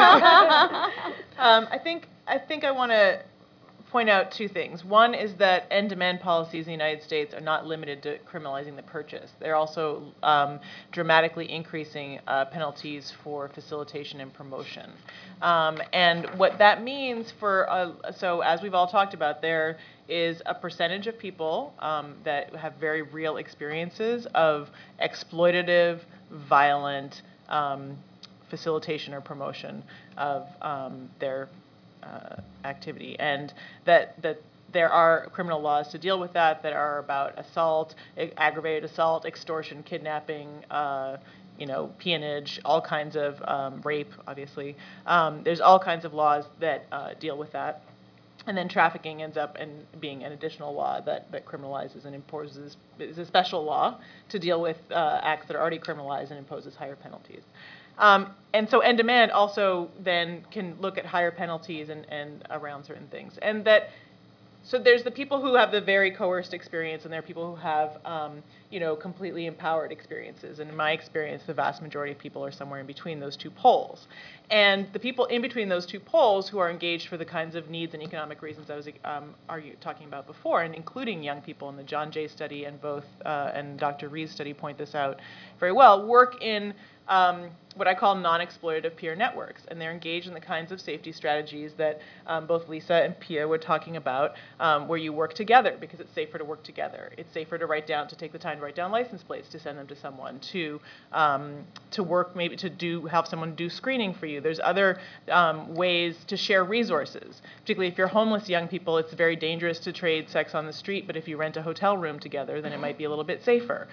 Speaker 5: I think I want to point out two things. One is that end-demand policies in the United States are not limited to criminalizing the purchase. They're also dramatically increasing penalties for facilitation and promotion. And what that means so as we've all talked about, there is a percentage of people that have very real experiences of exploitative, violent facilitation or promotion of their activity, and that there are criminal laws to deal with that are about assault, aggravated assault, extortion, kidnapping, peonage, all kinds of rape, obviously. There's all kinds of laws that deal with that. And then trafficking ends up being an additional law that criminalizes and imposes, is a special law to deal with acts that are already criminalized and imposes higher penalties. And so end demand also then can look at higher penalties and around certain things. And that, so there's the people who have the very coerced experience, and there are people who have, completely empowered experiences. And in my experience, the vast majority of people are somewhere in between those two poles. And the people in between those two poles who are engaged for the kinds of needs and economic reasons I was talking about before, and including young people, in the John Jay study and and Dr. Ree's study point this out very well, work in what I call non-exploitative peer networks, and they're engaged in the kinds of safety strategies that both Lisa and Pia were talking about, where you work together because it's safer to work together. It's safer to take the time to write down license plates, to send them to someone, to work, maybe to have someone do screening for you. There's other ways to share resources. Particularly if you're homeless young people, it's very dangerous to trade sex on the street, but if you rent a hotel room together, then it might be a little bit safer.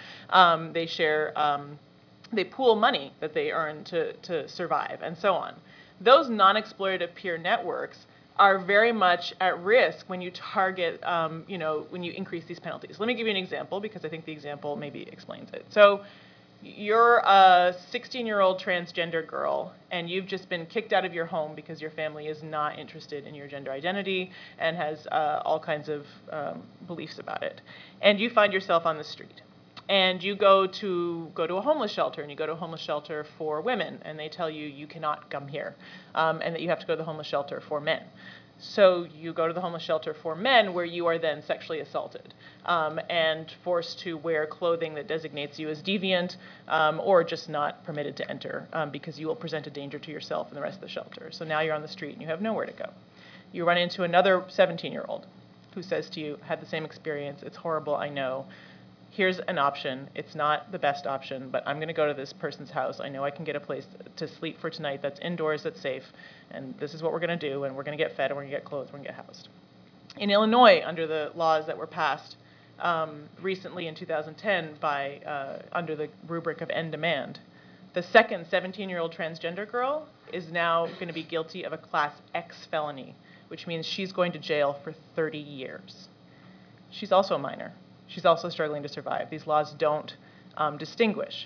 Speaker 5: They pool money that they earn to survive, and so on. Those non-exploitative peer networks are very much at risk when you target, when you increase these penalties. Let me give you an example, because I think the example maybe explains it. So you're a 16-year-old transgender girl, and you've just been kicked out of your home because your family is not interested in your gender identity and has all kinds of beliefs about it. And you find yourself on the street. And you go to a homeless shelter, and you go to a homeless shelter for women, and they tell you you cannot come here, and that you have to go to the homeless shelter for men. So you go to the homeless shelter for men, where you are then sexually assaulted and forced to wear clothing that designates you as deviant, or just not permitted to enter because you will present a danger to yourself and the rest of the shelter. So now you're on the street and you have nowhere to go. You run into another 17-year-old who says to you, "Had the same experience. It's horrible, I know. Here's an option. It's not the best option, but I'm going to go to this person's house. I know I can get a place to sleep for tonight that's indoors, that's safe, and this is what we're going to do, and we're going to get fed, and we're going to get clothed, we're going to get housed." In Illinois, under the laws that were passed recently in 2010 under the rubric of end demand, the second 17-year-old transgender girl is now going to be guilty of a Class X felony, which means she's going to jail for 30 years. She's also a minor. She's also struggling to survive. These laws don't distinguish.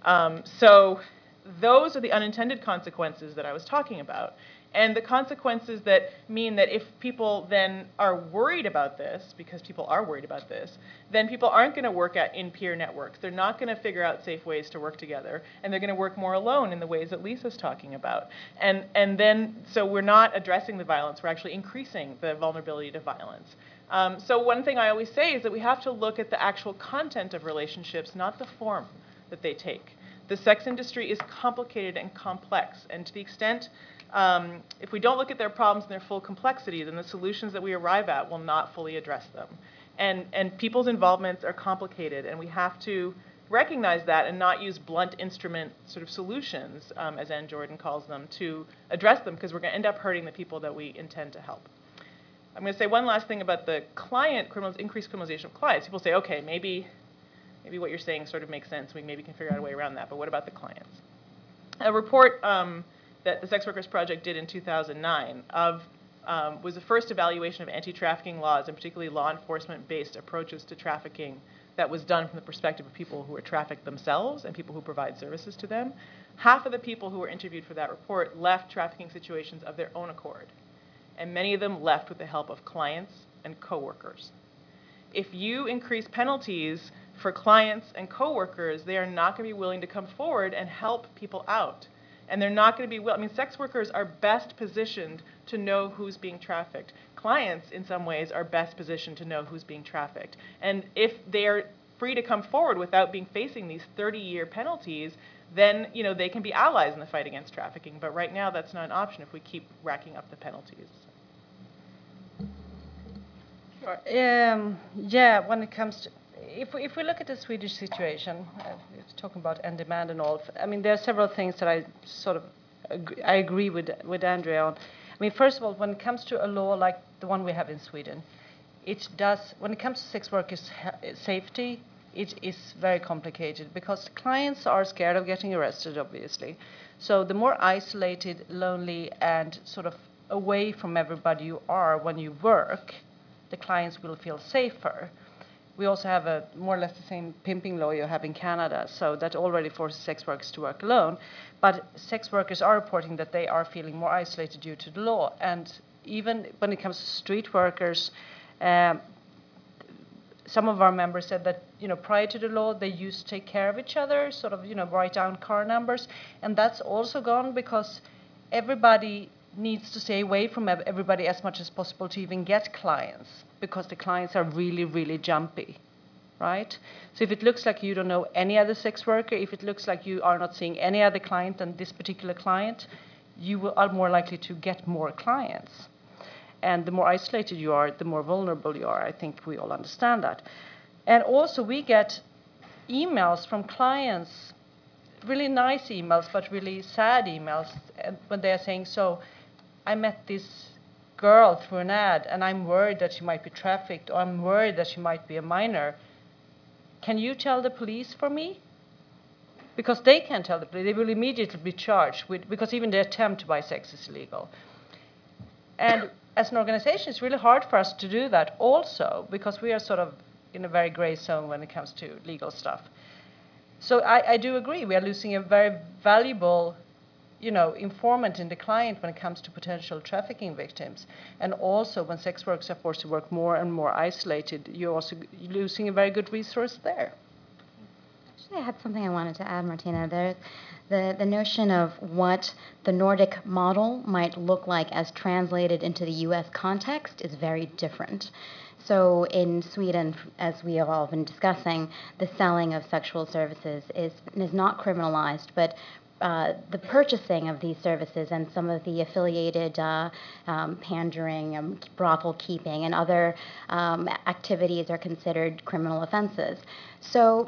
Speaker 5: So those are the unintended consequences that I was talking about. And the consequences that mean that if people then are worried about this, because people are worried about this, then people aren't going to work in peer networks. They're not going to figure out safe ways to work together, and they're going to work more alone in the ways that Lisa's talking about. And then, so we're not addressing the violence, we're actually increasing the vulnerability to violence. So one thing I always say is that we have to look at the actual content of relationships, not the form that they take. The sex industry is complicated and complex, and to the extent, if we don't look at their problems in their full complexity, then the solutions that we arrive at will not fully address them. And people's involvements are complicated, and we have to recognize that and not use blunt instrument sort of solutions, as Ann Jordan calls them, to address them, because we're going to end up hurting the people that we intend to help. I'm going to say one last thing about the increased criminalization of clients. People say, okay, maybe what you're saying sort of makes sense. We maybe can figure out a way around that, but what about the clients? A report that the Sex Workers Project did in 2009 was the first evaluation of anti-trafficking laws, and particularly law enforcement-based approaches to trafficking, that was done from the perspective of people who were trafficked themselves and people who provide services to them. Half of the people who were interviewed for that report left trafficking situations of their own accord, and many of them left with the help of clients and coworkers. If you increase penalties for clients and coworkers, they are not going to be willing to come forward and help people out. And they're not going to be sex workers are best positioned to know who's being trafficked. Clients, in some ways, are best positioned to know who's being trafficked. And if they are free to come forward without facing these 30-year penalties, then they can be allies in the fight against trafficking. But right now, that's not an option if we keep racking up the penalties.
Speaker 7: Sure. Yeah, when it comes to, if we look at the Swedish situation, talking about end demand and all, there are several things that I agree with Andrea on. First of all, when it comes to a law like the one we have in Sweden, when it comes to sex workers' safety, it is very complicated because clients are scared of getting arrested, obviously. So the more isolated, lonely, and sort of away from everybody you are when you work, the clients will feel safer. we also have a more or less the same pimping law you have in Canada, so that already forces sex workers to work alone. But sex workers are reporting that they are feeling more isolated due to the law. And even when it comes to street workers, some of our members said that, prior to the law, they used to take care of each other, sort of, write down car numbers. And that's also gone because everybody needs to stay away from everybody as much as possible to even get clients, because the clients are really, really jumpy, right? So if it looks like you don't know any other sex worker, if it looks like you are not seeing any other client than this particular client, you are more likely to get more clients. And the more isolated you are, the more vulnerable you are. I think we all understand that. And also we get emails from clients, really nice emails, but really sad emails, when they are saying, so I met this girl through an ad, and I'm worried that she might be trafficked, or I'm worried that she might be a minor. Can you tell the police for me? Because they can't tell the police. They will immediately be charged with, because even the attempt to buy sex is illegal. And as an organization, it's really hard for us to do that also, because we are sort of in a very gray zone when it comes to legal stuff. So I do agree, we are losing a very valuable informant in the client when it comes to potential trafficking victims. And also when sex workers are forced to work more and more isolated, you're also losing a very good resource there.
Speaker 4: Actually, I had something I wanted to add, Martina. There's the notion of what the Nordic model might look like as translated into the US context is very different. So in Sweden, as we have all been discussing, the selling of sexual services is not criminalized, but the purchasing of these services and some of the affiliated pandering, brothel keeping, and other activities are considered criminal offenses. So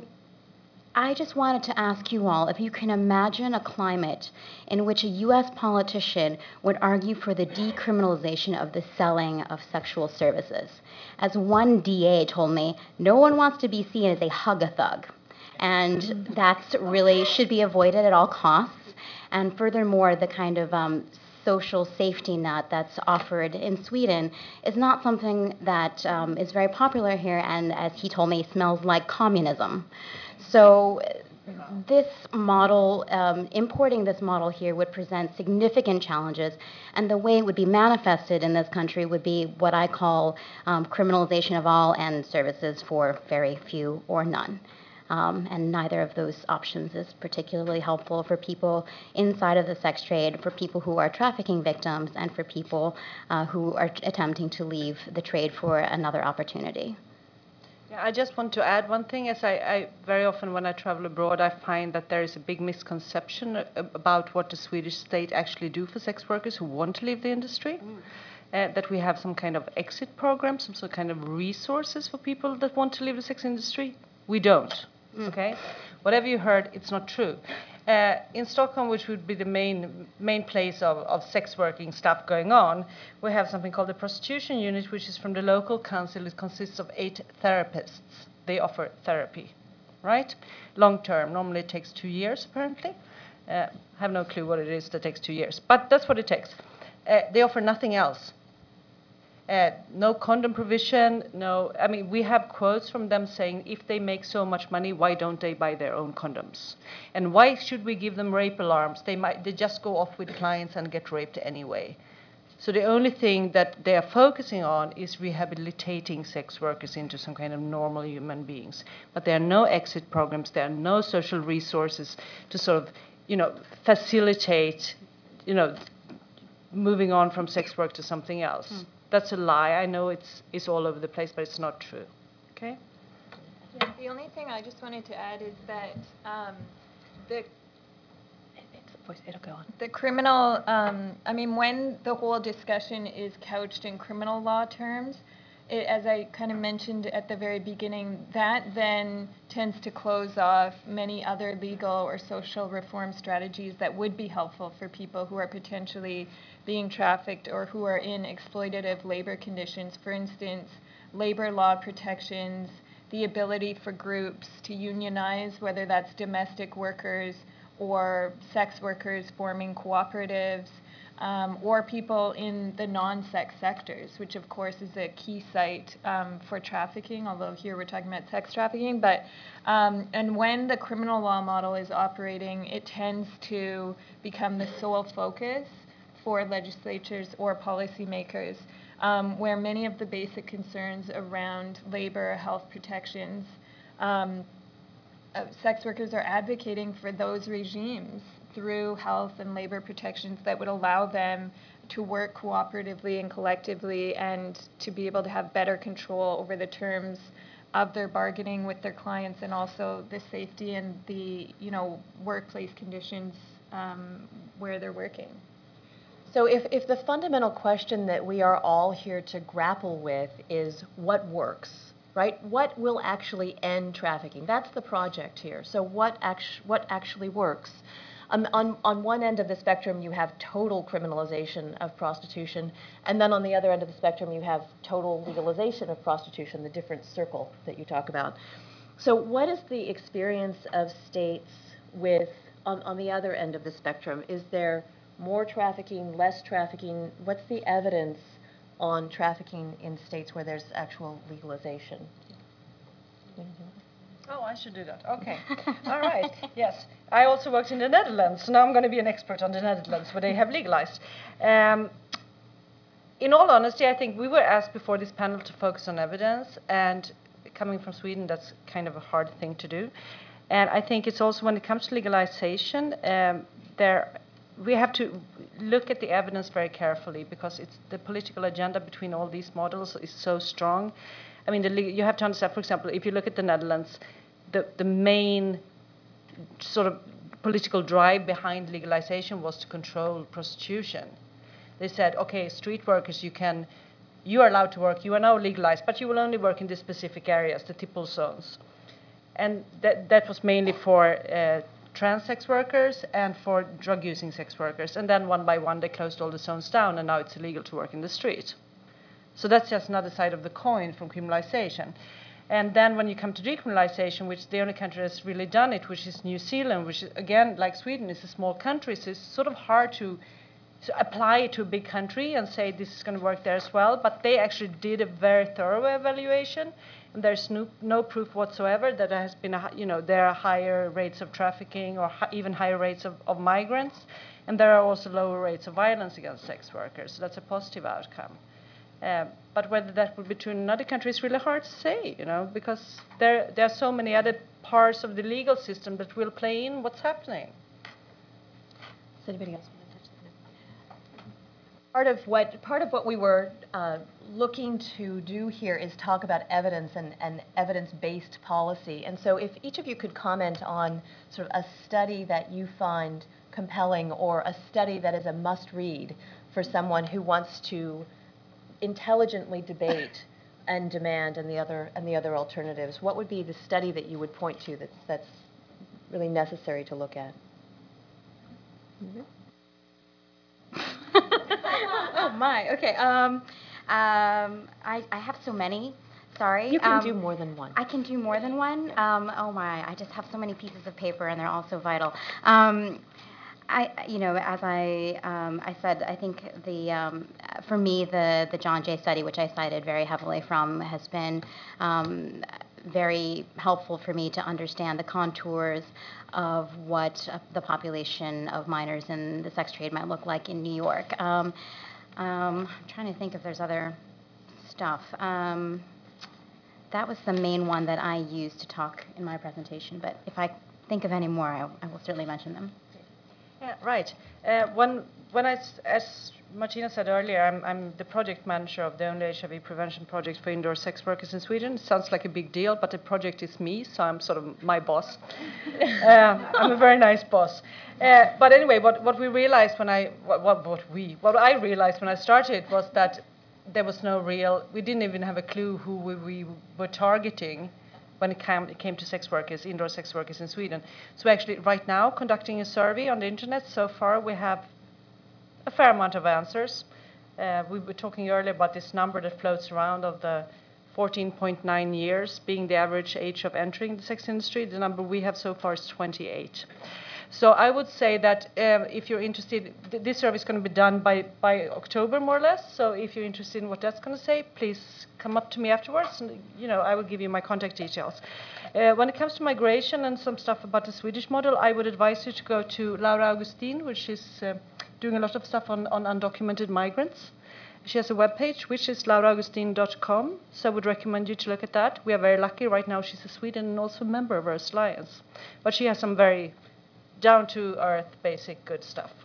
Speaker 4: I just wanted to ask you all if you can imagine a climate in which a U.S. politician would argue for the decriminalization of the selling of sexual services. As one DA told me, no one wants to be seen as a hug-a-thug. And that's really should be avoided at all costs. And furthermore, the kind of social safety net that's offered in Sweden is not something that is very popular here, and as he told me, smells like communism. So this model, importing this model here would present significant challenges, and the way it would be manifested in this country would be what I call criminalization of all end services for very few or none. And neither of those options is particularly helpful for people inside of the sex trade, for people who are trafficking victims, and for people who are attempting to leave the trade for another opportunity.
Speaker 7: Yeah, I just want to add one thing. As I very often when I travel abroad, I find that there is a big misconception about what the Swedish state actually do for sex workers who want to leave the industry. That we have some kind of exit program, some sort of kind of resources for people that want to leave the sex industry. We don't. Okay, whatever you heard, it's not true. In Stockholm, which would be the main place of sex working stuff going on, we have something called the prostitution unit, which is from the local council. It consists of 8 therapists. They offer therapy, right? Long term. Normally it takes 2 years, apparently. I have no clue what it is that takes 2 years, but that's what it takes. They offer nothing else. No condom provision, we have quotes from them saying if they make so much money, why don't they buy their own condoms? And why should we give them rape alarms? They just go off with clients and get raped anyway. So the only thing that they are focusing on is rehabilitating sex workers into some kind of normal human beings. But there are no exit programs, there are no social resources to sort of, facilitate, moving on from sex work to something else. That's a lie. I know it's all over the place, but it's not true. Okay?
Speaker 6: Yeah, the only thing I just wanted to add is that
Speaker 3: It'll go on.
Speaker 6: the criminal, when the whole discussion is couched in criminal law terms, as I kind of mentioned at the very beginning, that then tends to close off many other legal or social reform strategies that would be helpful for people who are potentially being trafficked or who are in exploitative labor conditions. For instance, labor law protections, the ability for groups to unionize, whether that's domestic workers or sex workers forming cooperatives, or people in the non-sex sectors, which of course is a key site for trafficking, although here we're talking about sex trafficking. But and when the criminal law model is operating, it tends to become the sole focus for legislatures or policymakers, where many of the basic concerns around labor, health protections, sex workers are advocating for those regimes through health and labor protections that would allow them to work cooperatively and collectively and to be able to have better control over the terms of their bargaining with their clients, and also the safety and the workplace conditions where they're working.
Speaker 3: So if the fundamental question that we are all here to grapple with is what works, right? What will actually end trafficking? That's the project here. So what actually works? On one end of the spectrum, you have total criminalization of prostitution, and then on the other end of the spectrum, you have total legalization of prostitution, the different circle that you talk about. So what is the experience of states with, on the other end of the spectrum? Is there more trafficking, less trafficking? What's the evidence on trafficking in states where there's actual legalization?
Speaker 7: Oh, I should do that. Okay. All right. Yes. I also worked in the Netherlands, so now I'm going to be an expert on the Netherlands, where they have legalized. In all honesty, I think we were asked before this panel to focus on evidence, and coming from Sweden, that's kind of a hard thing to do. And I think it's also, when it comes to legalization, we have to look at the evidence very carefully, because it's the political agenda between all these models is so strong. I mean, you have to understand, for example, if you look at the Netherlands, the main sort of political drive behind legalization was to control prostitution. They said, okay, street workers, you are allowed to work, you are now legalized, but you will only work in these specific areas, the tipple zones. And that was mainly for trans sex workers and for drug-using sex workers. And then one by one, they closed all the zones down, and now it's illegal to work in the street. So that's just another side of the coin from criminalization. And then when you come to decriminalization, which the only country that's really done it, which is New Zealand, which is, again, like Sweden, is a small country, so it's sort of hard to apply it to a big country and say this is going to work there as well. But they actually did a very thorough evaluation, and there's no proof whatsoever that there has been, there are higher rates of trafficking or even higher rates of migrants, and there are also lower rates of violence against sex workers. So that's a positive outcome. But whether that would be true in another country is really hard to say, because there are so many other parts of the legal system that will play in what's happening.
Speaker 3: Does anybody else want to touch that? Part of what we were looking to do here is talk about evidence and evidence-based policy. And so if each of you could comment on sort of a study that you find compelling, or a study that is a must-read for someone who wants to intelligently debate and demand and the other alternatives, what would be the study that you would point to that's really necessary to look at? Mm-hmm.
Speaker 4: Oh my. Okay. I have so many. Sorry.
Speaker 3: You can do more than one.
Speaker 4: I can do more than one. Oh my. I just have so many pieces of paper, and they're all so vital. As I said, I think for me, the John Jay study, which I cited very heavily from, has been very helpful for me to understand the contours of what the population of minors in the sex trade might look like in New York. I'm trying to think if there's other stuff. That was the main one that I used to talk in my presentation, but if I think of any more, I will certainly mention them.
Speaker 7: Yeah, right. As Martina said earlier, I'm the project manager of the only HIV prevention project for indoor sex workers in Sweden. It sounds like a big deal, but the project is me, so I'm sort of my boss. I'm a very nice boss. But anyway, what we realized what I realized when I started was that there was we didn't even have a clue who we were targeting when it came to sex workers, indoor sex workers in Sweden. So actually, right now, conducting a survey on the internet, so far we have a fair amount of answers. We were talking earlier about this number that floats around of the 14.9 years being the average age of entering the sex industry. The number we have so far is 28. So I would say that if you're interested, this survey is going to be done by October, more or less. So if you're interested in what that's going to say, please come up to me afterwards, and I will give you my contact details. When it comes to migration and some stuff about the Swedish model, I would advise you to go to Laura Augustin, which is doing a lot of stuff on undocumented migrants. She has a webpage, which is lauraaugustin.com, so I would recommend you to look at that. We are very lucky. Right now she's a Sweden and also a member of Earth Alliance. But she has some very down-to-earth, basic, good stuff.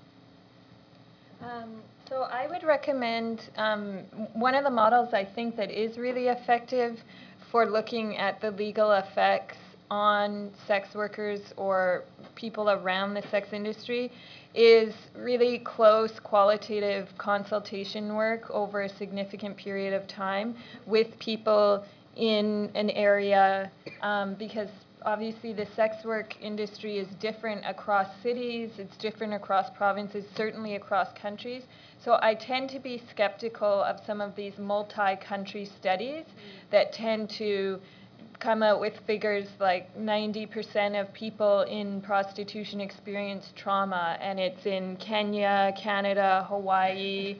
Speaker 6: So I would recommend one of the models I think that is really effective for looking at the legal effects on sex workers or people around the sex industry is really close qualitative consultation work over a significant period of time with people in an area, because obviously the sex work industry is different across cities, it's different across provinces, certainly across countries. So I tend to be skeptical of some of these multi-country studies that tend to come out with figures like 90% of people in prostitution experience trauma, and it's in Kenya, Canada, Hawaii,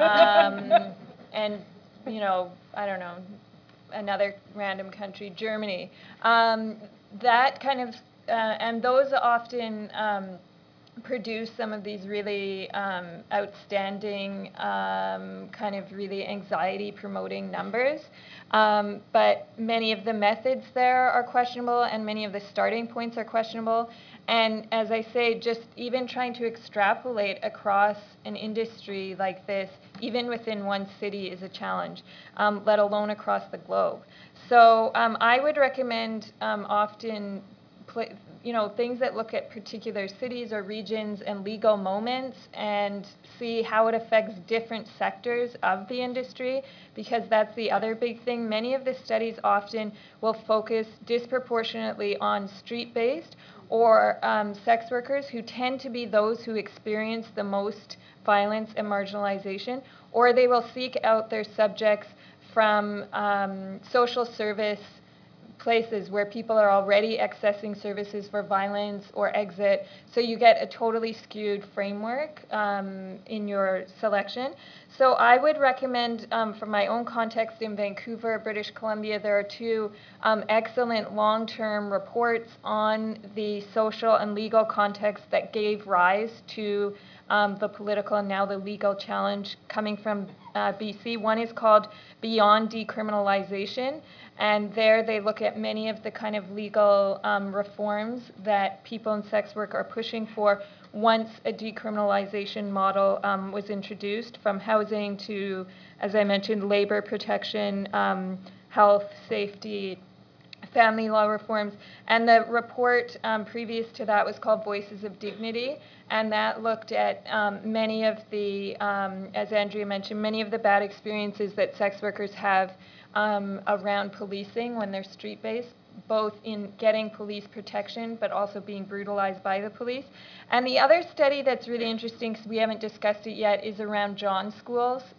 Speaker 6: and I don't know, another random country, Germany. That kind of, and those often produce some of these really outstanding, kind of really anxiety-promoting numbers. But many of the methods there are questionable, and many of the starting points are questionable. And as I say, just even trying to extrapolate across an industry like this, even within one city, is a challenge, let alone across the globe. So I would recommend often things that look at particular cities or regions and legal moments and see how it affects different sectors of the industry, because that's the other big thing. Many of the studies often will focus disproportionately on street-based or sex workers, who tend to be those who experience the most violence and marginalization, or they will seek out their subjects from social service places where people are already accessing services for violence or exit. So you get a totally skewed framework in your selection. So I would recommend, from my own context in Vancouver, British Columbia, there are two excellent long-term reports on the social and legal context that gave rise to the political and now the legal challenge coming from BC. One is called Beyond Decriminalization, and there they look at many of the kind of legal reforms that people in sex work are pushing for once a decriminalization model was introduced, from housing to, as I mentioned, labor protection, health, safety, family law reforms. And the report previous to that was called Voices of Dignity, and that looked at many of the, as Andrea mentioned, many of the bad experiences that sex workers have around policing when they're street-based, both in getting police protection but also being brutalized by the police. And the other study that's really interesting, because we haven't discussed it yet, is around John schools.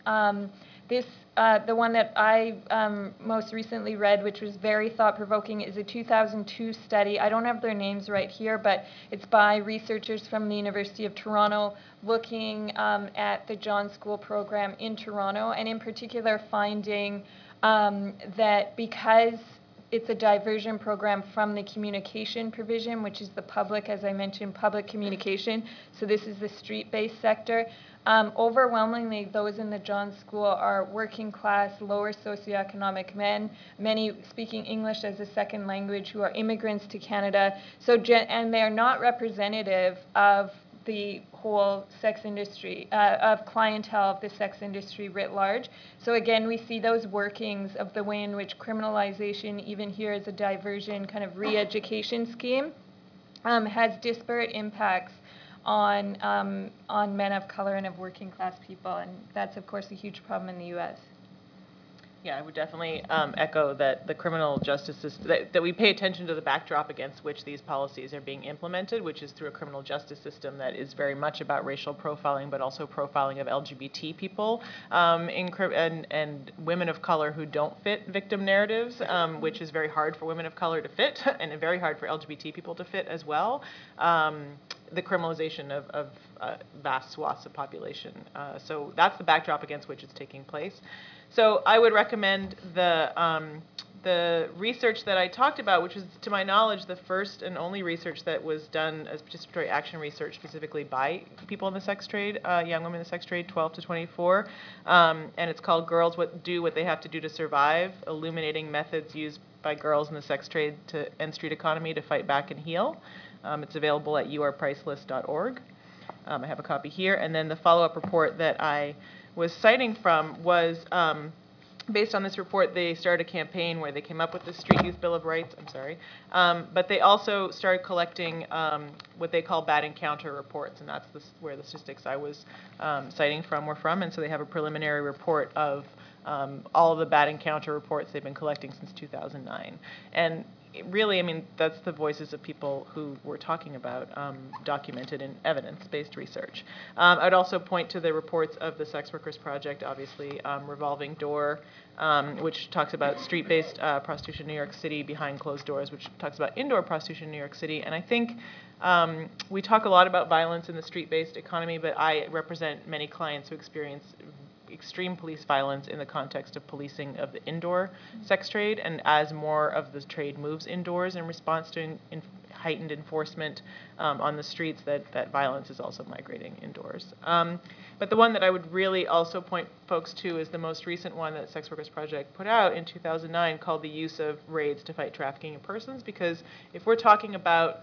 Speaker 6: The one that I most recently read, which was very thought-provoking, is a 2002 study. I don't have their names right here, but it's by researchers from the University of Toronto looking at the John School program in Toronto, and in particular finding that because it's a diversion program from the communication provision, which is the public, as I mentioned, public communication. So this is the street-based sector. Overwhelmingly, those in the John School are working class, lower socioeconomic men, many speaking English as a second language, who are immigrants to Canada. So, and they are not representative of the whole sex industry, of clientele of the sex industry writ large. So again, we see those workings of the way in which criminalization, even here as a diversion kind of re-education scheme, has disparate impacts on men of color and of working class people. And that's, of course, a huge problem in the U.S.
Speaker 5: Yeah, I would definitely echo that the criminal justice system, that we pay attention to the backdrop against which these policies are being implemented, which is through a criminal justice system that is very much about racial profiling, but also profiling of LGBT people and women of color who don't fit victim narratives, which is very hard for women of color to fit and very hard for LGBT people to fit as well. The criminalization of vast swaths of population. So that's the backdrop against which it's taking place. So I would recommend the research that I talked about, which is, to my knowledge, the first and only research that was done as participatory action research specifically by people in the sex trade, young women in the sex trade, 12 to 24. And it's called Girls Do What They Have to Do to Survive, Illuminating Methods Used by Girls in the Sex Trade to End Street Economy to Fight Back and Heal. It's available at yourpriceless.org. I have a copy here. And then the follow-up report that I was citing from was based on this report. They started a campaign where they came up with the Street Youth Bill of Rights. But they also started collecting what they call bad encounter reports, and that's where the statistics I was citing from were from. And so they have a preliminary report of all of the bad encounter reports they've been collecting since 2009. And really, I mean, that's the voices of people who we're talking about, documented in evidence-based research. I would also point to the reports of the Sex Workers Project, obviously, Revolving Door, which talks about street-based prostitution in New York City behind closed doors, which talks about indoor prostitution in New York City. And I think we talk a lot about violence in the street-based economy, but I represent many clients who experience extreme police violence in the context of policing of the indoor sex trade, and as more of the trade moves indoors in response to heightened enforcement on the streets, that violence is also migrating indoors. But the one that I would really also point folks to is the most recent one that Sex Workers Project put out in 2009 called The Use of Raids to Fight Trafficking in Persons, because if we're talking about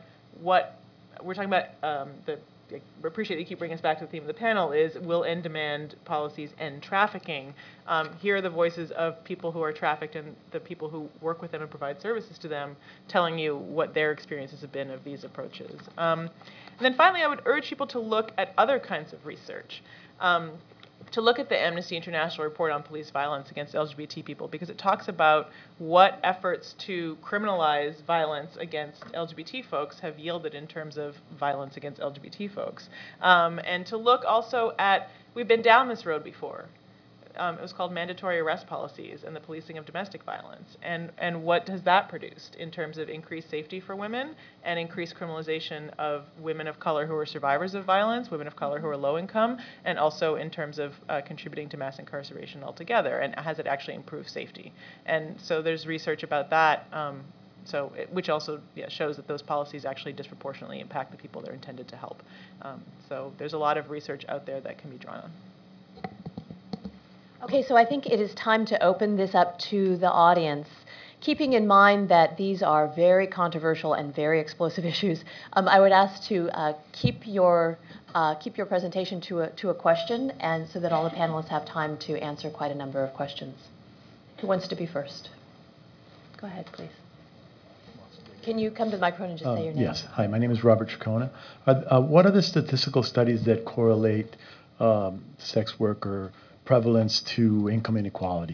Speaker 5: I appreciate that you keep bringing us back to the theme of the panel, is will end-demand policies end trafficking? Here are the voices of people who are trafficked and the people who work with them and provide services to them telling you what their experiences have been of these approaches. And then finally, I would urge people to look at other kinds of research. To look at the Amnesty International report on police violence against LGBT people, because it talks about what efforts to criminalize violence against LGBT folks have yielded in terms of violence against LGBT folks. And to look also at, we've been down this road before. It was called mandatory arrest policies and the policing of domestic violence. And what has that produced in terms of increased safety for women and increased criminalization of women of color who are survivors of violence, women of color who are low income, and also in terms of contributing to mass incarceration altogether? And has it actually improved safety? And so there's research about that, which also shows that those policies actually disproportionately impact the people they're intended to help. So there's a lot of research out there that can be drawn on.
Speaker 3: Okay, so I think it is time to open this up to the audience. Keeping in mind that these are very controversial and very explosive issues, I would ask to keep your presentation to a question, and so that all the panelists have time to answer quite a number of questions. Who wants to be first? Go ahead, please. Can you come to the microphone and just say your name?
Speaker 8: Yes. Hi, my name is Robert Chacona. What are the statistical studies that correlate sex worker prevalence to income inequality?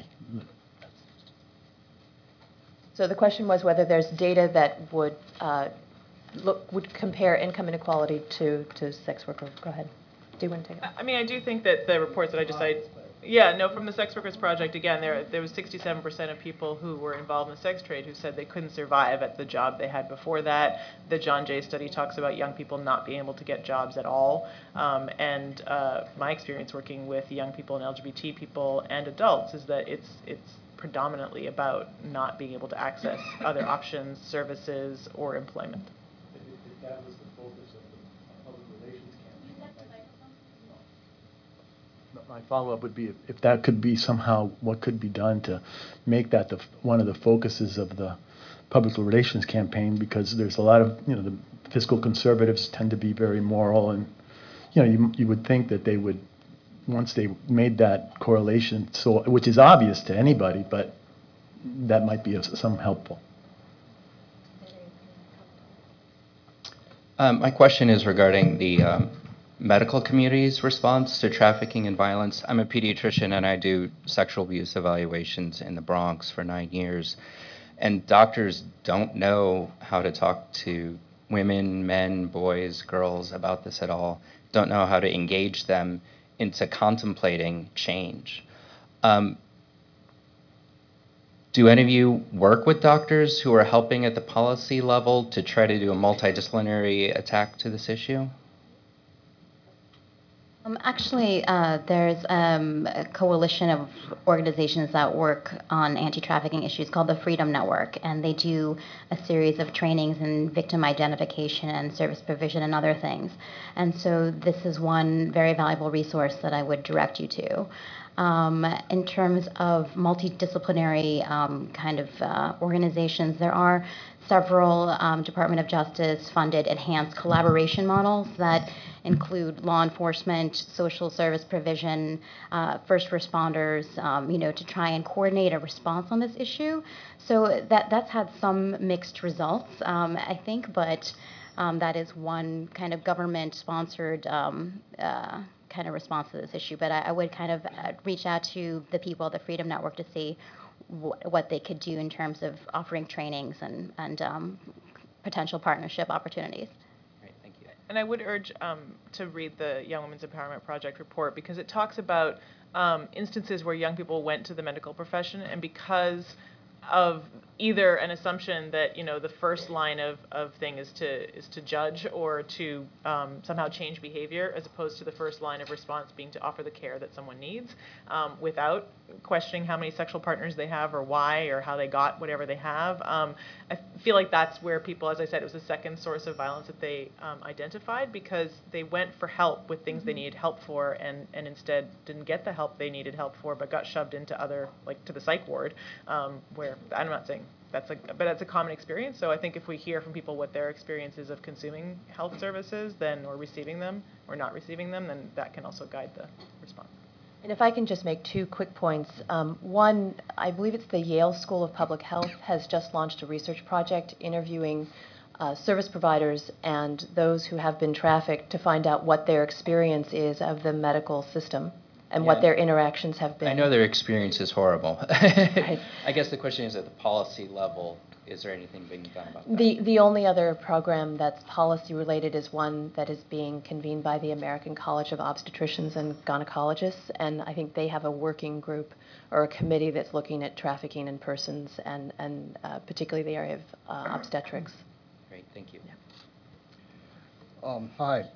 Speaker 3: So the question was whether there's data that would compare income inequality to sex workers. Go ahead. Do you want to take it?
Speaker 5: I mean, I do think that the reports that I just cited, from the Sex Workers Project, again, there was 67% of people who were involved in the sex trade who said they couldn't survive at the job they had before that. The John Jay study talks about young people not being able to get jobs at all. And my experience working with young people and LGBT people and adults is that it's predominantly about not being able to access other options, services, or employment.
Speaker 8: If that was the focus of the public relations campaign. My follow-up would be if that could be somehow what could be done to make that one of the focuses of the public relations campaign, because there's a lot of, the fiscal conservatives tend to be very moral, and you would think that they would, once they made that correlation, which is obvious to anybody, but that might be some helpful.
Speaker 9: My question is regarding the medical community's response to trafficking and violence. I'm a pediatrician and I do sexual abuse evaluations in the Bronx for 9 years. And doctors don't know how to talk to women, men, boys, girls about this at all, don't know how to engage them into contemplating change. Do any of you work with doctors who are helping at the policy level to try to do a multidisciplinary attack to this issue?
Speaker 4: Actually, there's a coalition of organizations that work on anti-trafficking issues called the Freedom Network, and they do a series of trainings in victim identification and service provision and other things. And so this is one very valuable resource that I would direct you to. In terms of multidisciplinary kind of organizations, there are several Department of Justice funded enhanced collaboration models that include law enforcement, social service provision, first responders, to try and coordinate a response on this issue. So that's had some mixed results, I think, but that is one kind of government-sponsored kind of response to this issue. But I would kind of reach out to the people at the Freedom Network to see what they could do in terms of offering trainings and potential partnership opportunities.
Speaker 5: And I would urge to read the Young Women's Empowerment Project report, because it talks about instances where young people went to the medical profession, and because of either an assumption that the first line of thing is to judge or to somehow change behavior, as opposed to the first line of response being to offer the care that someone needs, without questioning how many sexual partners they have or why or how they got whatever they have. I feel like that's where people, as I said, it was the second source of violence that they identified, because they went for help with things they needed help for, and instead didn't get the help they needed help for, but got shoved into other, like to the psych ward, where I'm not saying but that's a common experience. So I think if we hear from people what their experience is of consuming health services, or receiving them or not receiving them, then that can also guide the response.
Speaker 3: And if I can just make 2 quick points. One, I believe it's the Yale School of Public Health has just launched a research project interviewing service providers and those who have been trafficked to find out what their experience is of the medical system and what their interactions have been.
Speaker 9: I know their experience is horrible.
Speaker 3: Right.
Speaker 9: I guess the question is, at the policy level, is there anything being done about that?
Speaker 3: The only other program that's policy related is one that is being convened by the American College of Obstetricians and Gynecologists, and I think they have a working group or a committee that's looking at trafficking in persons and particularly the area of obstetrics.
Speaker 9: Great, thank you.
Speaker 3: Yeah.
Speaker 10: Hi.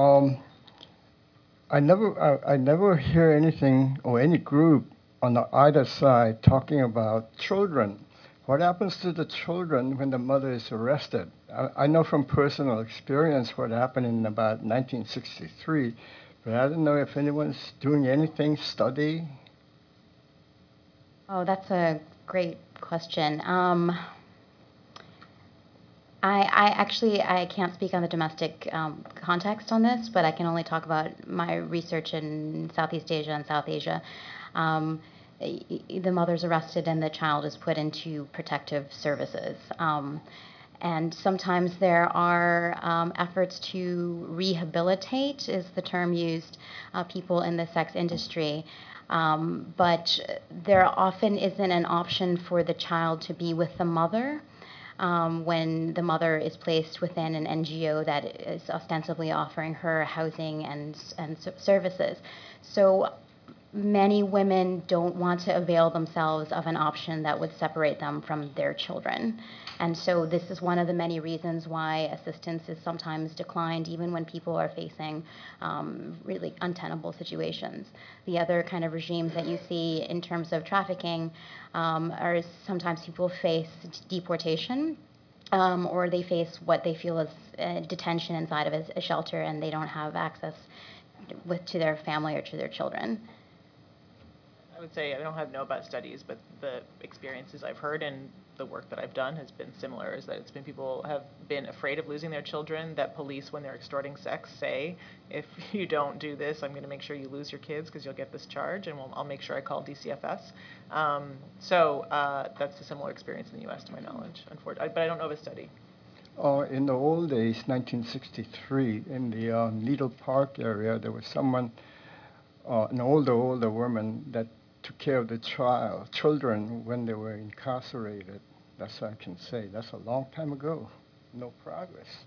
Speaker 10: I never hear anything or any group on either side talking about children. What happens to the children when the mother is arrested? I know from personal experience what happened in about 1963, but I don't know if anyone's doing anything, study.
Speaker 4: Oh, that's a great question. I can't speak on the domestic context on this, but I can only talk about my research in Southeast Asia and South Asia. The mother's arrested and the child is put into protective services. And sometimes there are efforts to rehabilitate, is the term used, people in the sex industry. But there often isn't an option for the child to be with the mother. When the mother is placed within an NGO that is ostensibly offering her housing and services. So many women don't want to avail themselves of an option that would separate them from their children. And so this is one of the many reasons why assistance is sometimes declined, even when people are facing really untenable situations. The other kind of regimes that you see in terms of trafficking are sometimes people face deportation, or they face what they feel is detention inside of a shelter, and they don't have access to their family or to their children.
Speaker 5: I would say I don't know about studies, but the experiences I've heard and the work that I've done has been similar, is that it's been people have been afraid of losing their children, that police, when they're extorting sex, say, if you don't do this, I'm going to make sure you lose your kids because you'll get this charge, and I'll make sure I call DCFS. So that's a similar experience in the U.S. to my knowledge, unfortunately, but I don't know of a study.
Speaker 10: In the old days, 1963, in the Needle Park area, there was someone, an older woman that took care of the children when they were incarcerated. That's what I can say. That's a long time ago. No progress.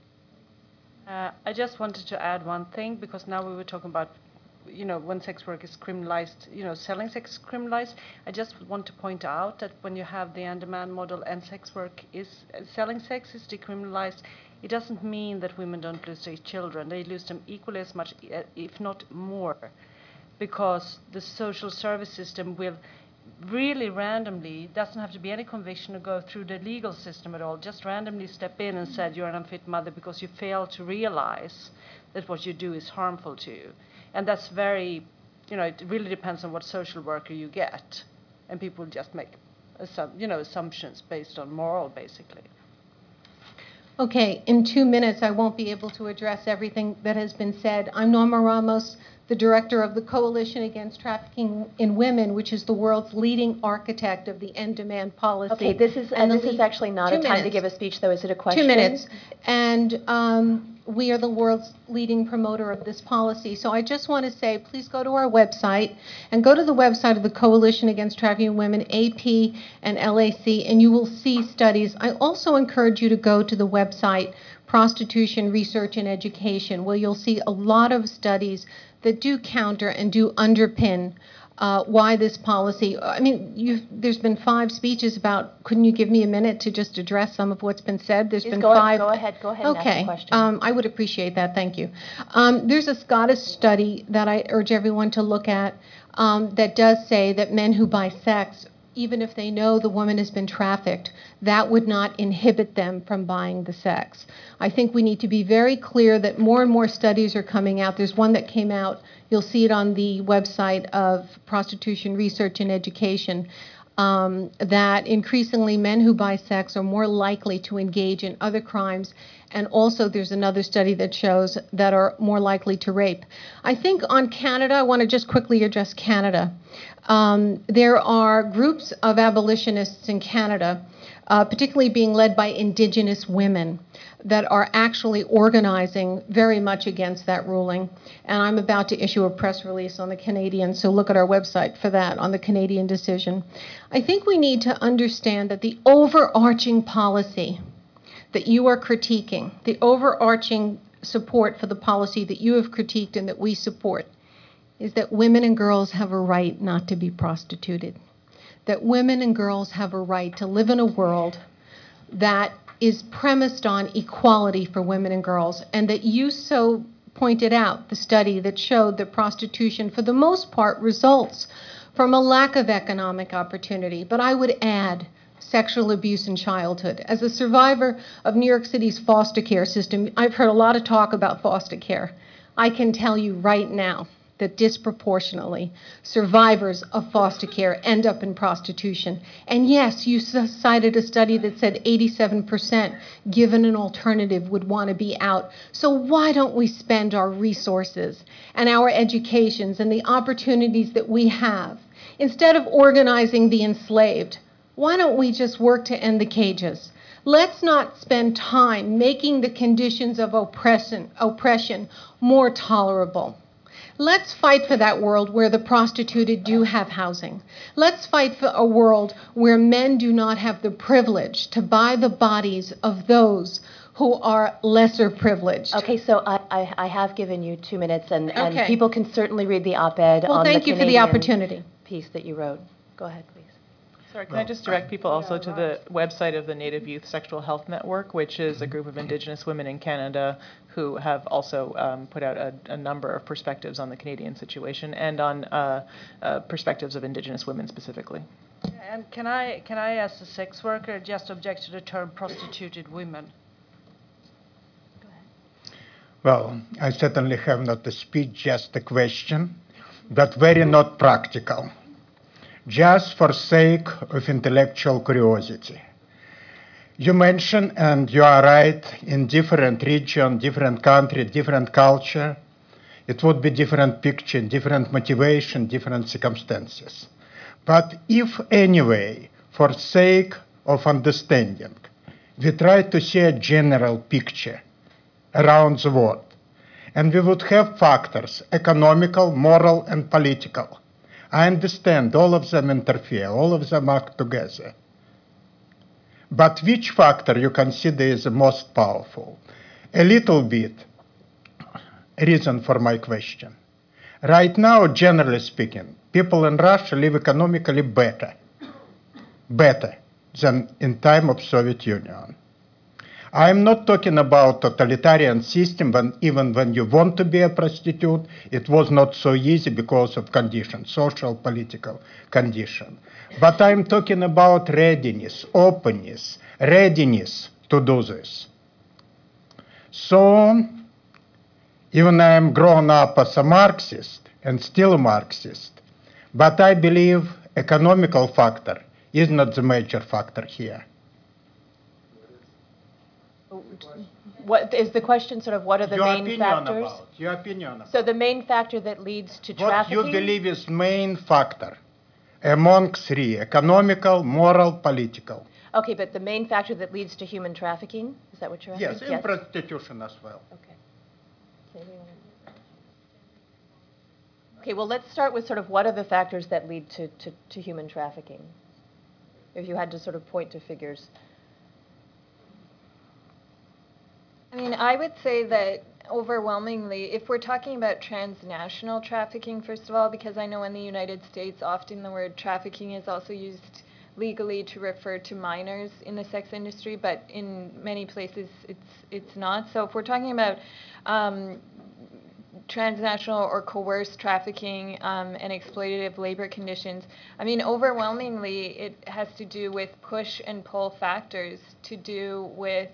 Speaker 7: I just wanted to add one thing, because now we were talking about, when sex work is criminalized, selling sex is criminalized. I just want to point out that when you have the on-demand model and sex work is, selling sex is decriminalized, it doesn't mean that women don't lose their children. They lose them equally as much, if not more, because the social service system will really randomly, doesn't have to be any conviction to go through the legal system at all, just randomly step in and said you're an unfit mother because you fail to realize that what you do is harmful to you. And that's very, it really depends on what social worker you get. And people just make assumptions based on moral, basically.
Speaker 11: Okay, in 2 minutes, I won't be able to address everything that has been said. I'm Norma Ramos, the director of the Coalition Against Trafficking in Women, which is the world's leading architect of the end-demand policy.
Speaker 3: Okay, this is actually not a time to give a speech, though. Is it a question?
Speaker 11: 2 minutes. And we are the world's leading promoter of this policy. So I just want to say, please go to our website and go to the website of the Coalition Against Trafficking in Women, AP and LAC, and you will see studies. I also encourage you to go to the website Prostitution Research and Education, where you'll see a lot of studies that do counter and do underpin why this policy. I mean, there's been 5 speeches about. Couldn't you give me a minute to just address some of what's been said? There's been 5.
Speaker 3: Go ahead.
Speaker 11: Okay.
Speaker 3: And ask the question.
Speaker 11: I would appreciate that. Thank you. There's a Scottish study that I urge everyone to look at that does say that men who buy sex, even if they know the woman has been trafficked, that would not inhibit them from buying the sex. I think we need to be very clear that more and more studies are coming out. There's one that came out, you'll see it on the website of Prostitution Research and Education, that increasingly men who buy sex are more likely to engage in other crimes. And also there's another study that shows that are more likely to rape. I think on Canada, I want to just quickly address Canada. There are groups of abolitionists in Canada, particularly being led by Indigenous women, that are actually organizing very much against that ruling. And I'm about to issue a press release on the Canadian, so look at our website for that, on the Canadian decision. I think we need to understand that the overarching policy that you are critiquing, the overarching support for the policy that you have critiqued and that we support, is that women and girls have a right not to be prostituted. That women and girls have a right to live in a world that is premised on equality for women and girls, and that you so pointed out the study that showed that prostitution, for the most part, results from a lack of economic opportunity. But I would add sexual abuse in childhood. As a survivor of New York City's foster care system, I've heard a lot of talk about foster care. I can tell you right now that disproportionately survivors of foster care end up in prostitution. And yes, you cited a study that said 87%, given an alternative, would want to be out. So why don't we spend our resources and our educations and the opportunities that we have, instead of organizing the enslaved, why don't we just work to end the cages? Let's not spend time making the conditions of oppression more tolerable. Let's fight for that world where the prostituted do have housing. Let's fight for a world where men do not have the privilege to buy the bodies of those who are lesser privileged.
Speaker 3: Okay, so I have given you 2 minutes, and
Speaker 11: Okay.
Speaker 3: people can certainly read the op-ed
Speaker 11: Well,
Speaker 3: on the
Speaker 11: thank you for the
Speaker 3: Canadian
Speaker 11: opportunity.
Speaker 3: piece that you wrote. Go ahead, please.
Speaker 5: Sorry, can I just direct people also to the website of the Native Youth Sexual Health Network, which is a group of Indigenous women in Canada who have also put out a number of perspectives on the Canadian situation and on perspectives of Indigenous women specifically.
Speaker 7: And can I, as a sex worker, just object to the term prostituted women?
Speaker 12: Well, I certainly have not a speech, just a question, but very not practical. Just for sake of intellectual curiosity. You mentioned, and you are right, in different region, different country, different culture, it would be different picture, different motivation, different circumstances. But if anyway, for sake of understanding, We try to see a general picture around the world. And we would have factors, economical, moral, and political. I understand all of them interfere, all of them act together. But which factor you consider is the most powerful? A little bit reason for my question. Right now, generally speaking, people in Russia live economically better than in time of Soviet Union. I'm not talking about totalitarian system when even when you want to be a prostitute, it was not so easy because of conditions, social, political condition. But I'm talking about readiness, openness, readiness to do this. So, even I am grown up as a Marxist and still a Marxist, but I believe economical factor is not the major factor here.
Speaker 3: What is the question? Sort of, what are the main factors?
Speaker 12: Your opinion about.
Speaker 3: So the main factor that leads to trafficking.
Speaker 12: What you believe is main factor among three: economical, moral, political.
Speaker 3: Okay, but the main factor that leads to human trafficking, is that what you're asking?
Speaker 12: Yes, in prostitution as well.
Speaker 3: Okay. Okay, well, let's start with sort of what are the factors that lead to human trafficking? If you had to sort of point to figures.
Speaker 6: I mean, I would say that overwhelmingly, if we're talking about transnational trafficking, first of all, because I know in the United States, often the word trafficking is also used legally to refer to minors in the sex industry, but in many places it's not. So if we're talking about transnational or coerced trafficking and exploitative labor conditions, I mean, overwhelmingly, it has to do with push and pull factors, to do with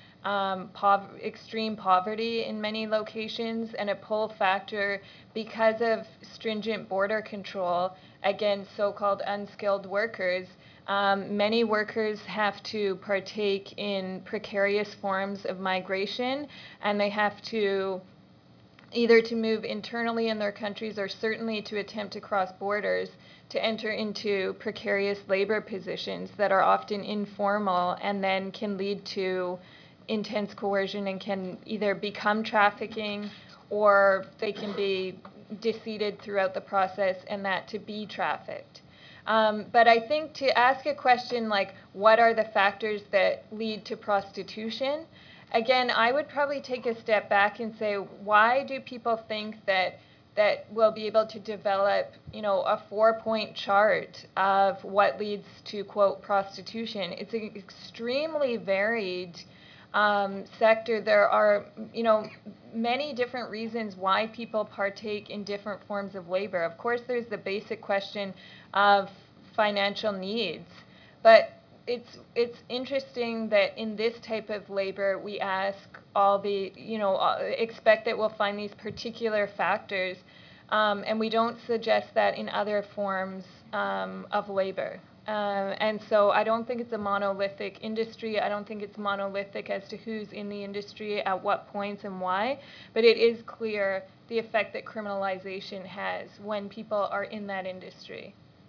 Speaker 6: extreme poverty in many locations, and a pull factor because of stringent border control against so-called unskilled workers. Many workers have to partake in precarious forms of migration, and they have to either to move internally in their countries or certainly to attempt to cross borders to enter into precarious labor positions that are often informal and then can lead to intense coercion and can either become trafficking or they can be deceited throughout the process and that to be trafficked. But I think to ask a question like, what are the factors that lead to prostitution? Again, I would probably take a step back and say, why do people think that we'll be able to develop, a 4-point chart of what leads to, quote, prostitution? It's an extremely varied sector. There are, many different reasons why people partake in different forms of labor. Of course, there's the basic question of financial needs, but it's interesting that in this type of labor, we ask all the, expect that we'll find these particular factors, and we don't suggest that in other forms of labor. And so I don't think it's a monolithic industry. I don't think it's monolithic as to who's in the industry at what points and why, but it is clear the effect that criminalization has when people are in that industry.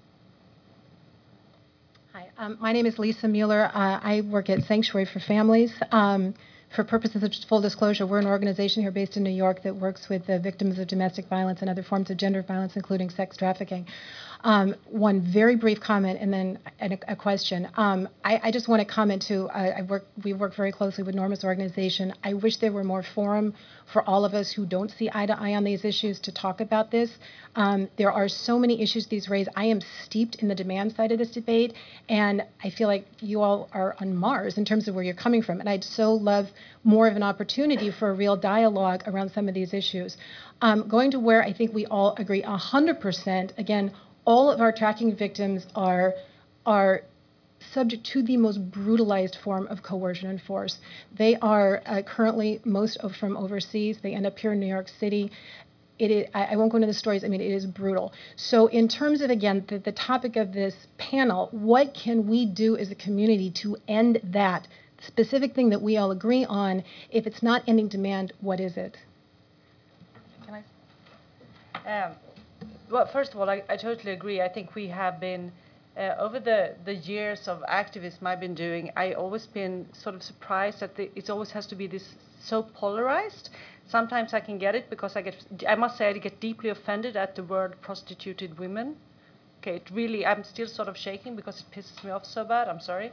Speaker 11: Hi, my name is Lisa Mueller. I work at Sanctuary for Families. For purposes of full disclosure, we're an organization here based in New York that works with the victims of domestic violence and other forms of gender violence, including sex trafficking. One very brief comment and then a question. I just want to comment too, we work very closely with Norma's organization. I wish there were more forum for all of us who don't see eye to eye on these issues to talk about this. There are so many issues these raise. I am steeped in the demand side of this debate, and I feel like you all are on Mars in terms of where you're coming from. And I'd so love more of an opportunity for a real dialogue around some of these issues. Going to where I think we all agree 100%, again, all of our trafficking victims are subject to the most brutalized form of coercion and force. They are currently most from overseas. They end up here in New York City. I won't go into the stories. I mean, it is brutal. So in terms of, again, the topic of this panel, what can we do as a community to end that specific thing that we all agree on? If it's not ending demand, what is it?
Speaker 7: Can I? Well, first of all, I totally agree. I think we have been over the years of activism I've been doing, I always been sort of surprised that it always has to be this so polarized. Sometimes I can get it because I must say I get deeply offended at the word prostituted women. Okay, it really, I'm still sort of shaking because it pisses me off so bad, I'm sorry.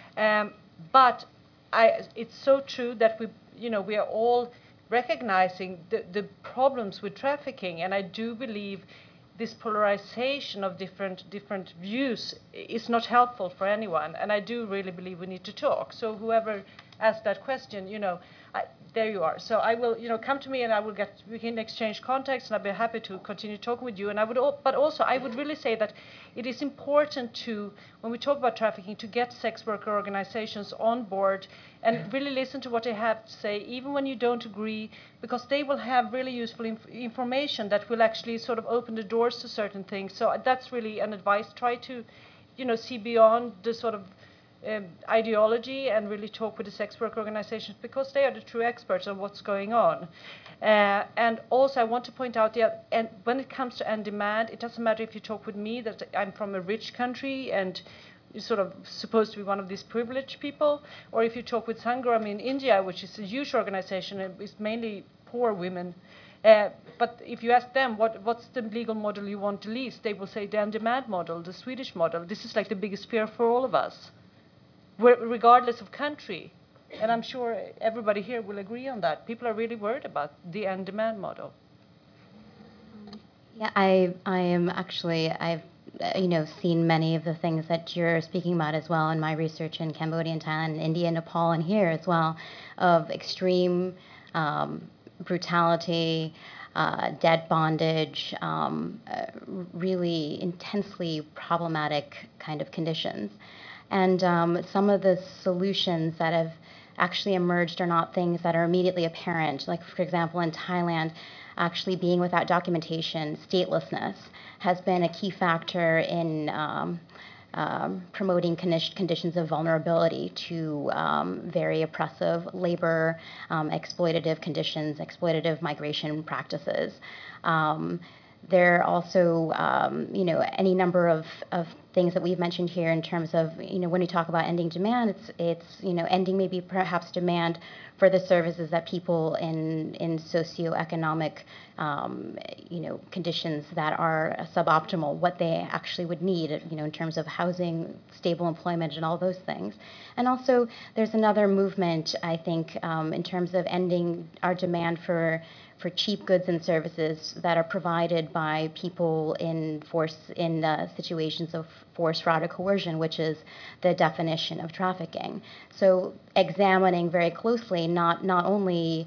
Speaker 7: But it's so true that we are all recognizing the problems with trafficking, and I do believe this polarization of different views is not helpful for anyone, and I do really believe we need to talk. So whoever asked that question, there you are. So I will, come to me, and we can exchange contacts, and I'll be happy to continue talking with you. And but also I would really say that it is important to, when we talk about trafficking, to get sex worker organizations on board and really listen to what they have to say, even when you don't agree, because they will have really useful information that will actually sort of open the doors to certain things. So that's really an advice. Try to, see beyond the sort of ideology and really talk with the sex worker organizations, because they are the true experts on what's going on. And also I want to point out and when it comes to end demand, it doesn't matter if you talk with me that I'm from a rich country and you're sort of supposed to be one of these privileged people, or if you talk with Sangram in India, which is a huge organization and is mainly poor women. But if you ask them what's the legal model you want the least, they will say the on-demand model, the Swedish model. This is like the biggest fear for all of us, regardless of country. And I'm sure everybody here will agree on that. People are really worried about the on-demand model.
Speaker 4: Yeah, I am actually, I've seen many of the things that you're speaking about as well in my research in Cambodia and Thailand, India, Nepal, and here as well, of extreme brutality, debt bondage, really intensely problematic kind of conditions. And some of the solutions that have actually emerged are not things that are immediately apparent. Like, for example, in Thailand, actually being without documentation, statelessness, has been a key factor in promoting conditions of vulnerability to very oppressive labor, exploitative conditions, exploitative migration practices. There are also, any number of things that we've mentioned here in terms of, when we talk about ending demand, it's ending maybe perhaps demand for the services that people in socioeconomic, conditions that are suboptimal, what they actually would need, in terms of housing, stable employment, and all those things. And also, there's another movement, I think, in terms of ending our demand for cheap goods and services that are provided by people in situations of force, fraud, or coercion, which is the definition of trafficking. So examining very closely not only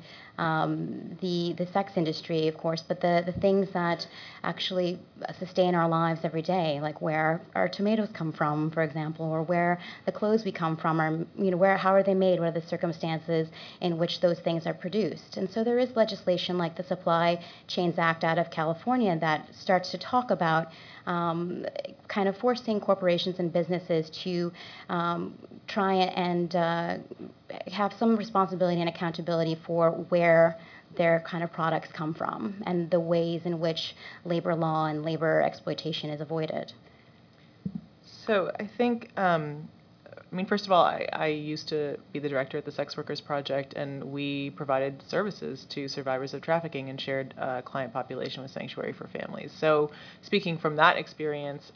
Speaker 4: the sex industry, of course, but the things that actually sustain our lives every day, like where our tomatoes come from, for example, or where the clothes we come from are, how are they made, what are the circumstances in which those things are produced. And so there is legislation like the Supply Chains Act out of California that starts to talk about kind of forcing corporations and businesses to try and have some responsibility and accountability for where their kind of products come from and the ways in which labor law and labor exploitation is avoided.
Speaker 5: So I think, first of all, I used to be the director at the Sex Workers Project, and we provided services to survivors of trafficking and shared client population with Sanctuary for Families. So speaking from that experience,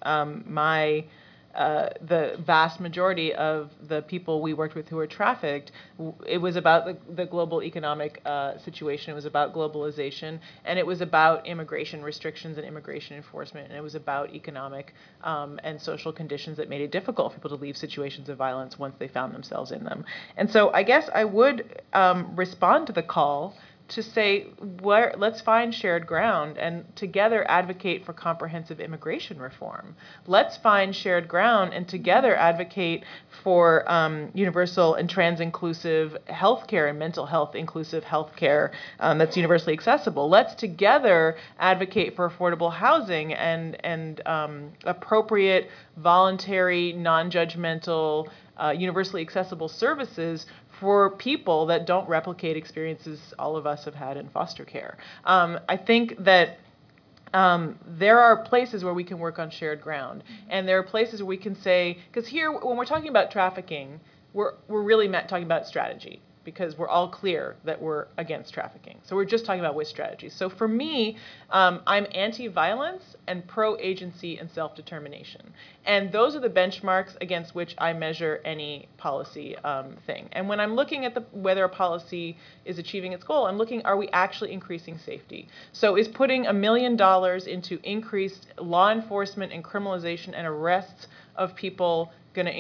Speaker 5: the vast majority of the people we worked with who were trafficked, it was about the global economic situation. It was about globalization, and it was about immigration restrictions and immigration enforcement, and it was about economic and social conditions that made it difficult for people to leave situations of violence once they found themselves in them. And so I guess I would respond to the call to say, let's find shared ground and together advocate for comprehensive immigration reform. Let's find shared ground and together advocate for universal and trans-inclusive healthcare and mental health inclusive healthcare that's universally accessible. Let's together advocate for affordable housing and appropriate, voluntary, non-judgmental, universally accessible services for people that don't replicate experiences all of us have had in foster care. I think that there are places where we can work on shared ground. And there are places where we can say, because here, when we're talking about trafficking, we're really talking about strategy, because we're all clear that we're against trafficking. So we're just talking about which strategies. So for me, I'm anti-violence and pro-agency and self-determination. And those are the benchmarks against which I measure any policy thing. And when I'm looking at whether a policy is achieving its goal, I'm looking, are we actually increasing safety? So is putting $1 million into increased law enforcement and criminalization and arrests of people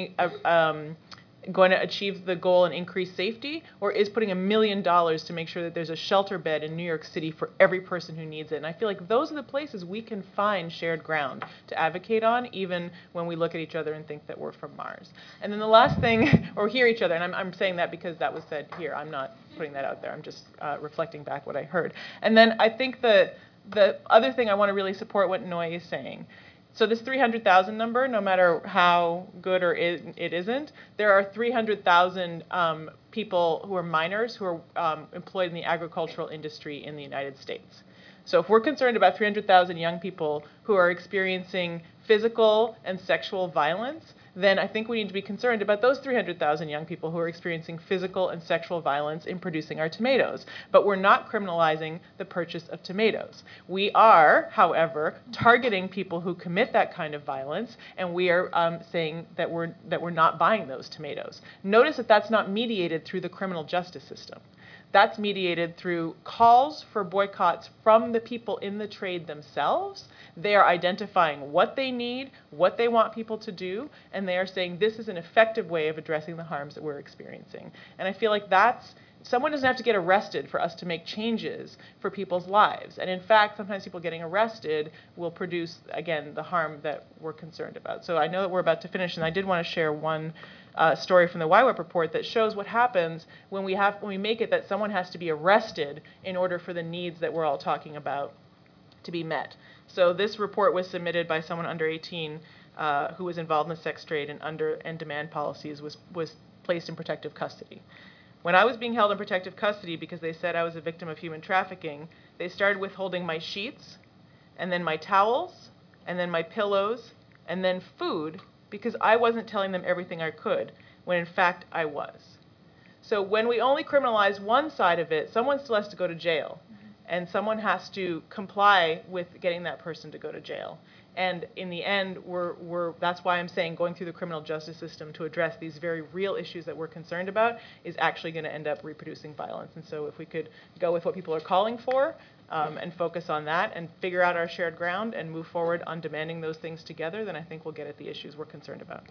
Speaker 5: going to achieve the goal and increase safety, or is putting $1 million to make sure that there's a shelter bed in New York City for every person who needs it? And I feel like those are the places we can find shared ground to advocate on, even when we look at each other and think that we're from Mars. And then the last thing, or hear each other, and I'm saying that because that was said here. I'm not putting that out there. I'm just reflecting back what I heard. And then I think the other thing I want to really support what Noy is saying. So this 300,000 number, no matter how good or it isn't, there are 300,000 people who are minors who are employed in the agricultural industry in the United States. So if we're concerned about 300,000 young people who are experiencing physical and sexual violence, then I think we need to be concerned about those 300,000 young people who are experiencing physical and sexual violence in producing our tomatoes. But we're not criminalizing the purchase of tomatoes. We are, however, targeting people who commit that kind of violence, and we are saying that we're not buying those tomatoes. Notice that that's not mediated through the criminal justice system. That's mediated through calls for boycotts from the people in the trade themselves. They are identifying what they need, what they want people to do, and they are saying this is an effective way of addressing the harms that we're experiencing. And I feel like someone doesn't have to get arrested for us to make changes for people's lives. And in fact, sometimes people getting arrested will produce, again, the harm that we're concerned about. So I know that we're about to finish, and I did want to share one story from the YWAP report that shows what happens when we make it that someone has to be arrested in order for the needs that we're all talking about to be met. So this report was submitted by someone under 18 who was involved in the sex trade and demand policies, was placed in protective custody. When I was being held in protective custody because they said I was a victim of human trafficking, they started withholding my sheets, and then my towels, and then my pillows, and then food, because I wasn't telling them everything I could, when in fact I was. So when we only criminalize one side of it, someone still has to go to jail, and someone has to comply with getting that person to go to jail. And in the end, that's why I'm saying going through the criminal justice system to address these very real issues that we're concerned about is actually going to end up reproducing violence. And so if we could go with what people are calling for, and focus on that and figure out our shared ground and move forward on demanding those things together, then I think we'll get at the issues we're concerned about.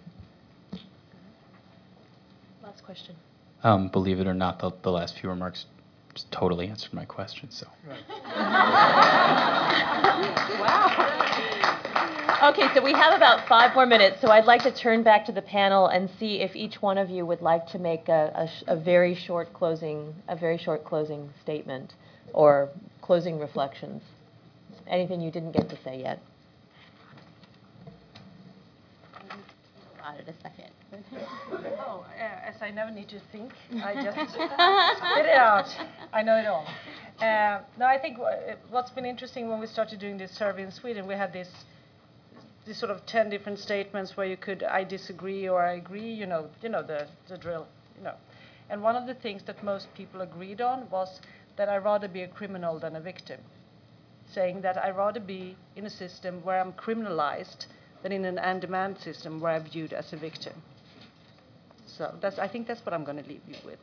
Speaker 3: Last question.
Speaker 13: Believe it or not, the last few remarks just totally answered my question. So.
Speaker 3: Wow. Okay, so we have about 5 more minutes, so I'd like to turn back to the panel and see if each one of you would like to make a very short closing statement or closing reflections. Anything you didn't get to say yet?
Speaker 4: About it a second.
Speaker 7: As I never need to think, I just spit it out. I know it all. No, I think what's been interesting when we started doing this survey in Sweden, we had this sort of 10 different statements where you could, I disagree or I agree, you know the drill, And one of the things that most people agreed on was that I'd rather be a criminal than a victim, saying that I'd rather be in a system where I'm criminalized than in an on-demand system where I'm viewed as a victim. So I think that's what I'm going to leave you with.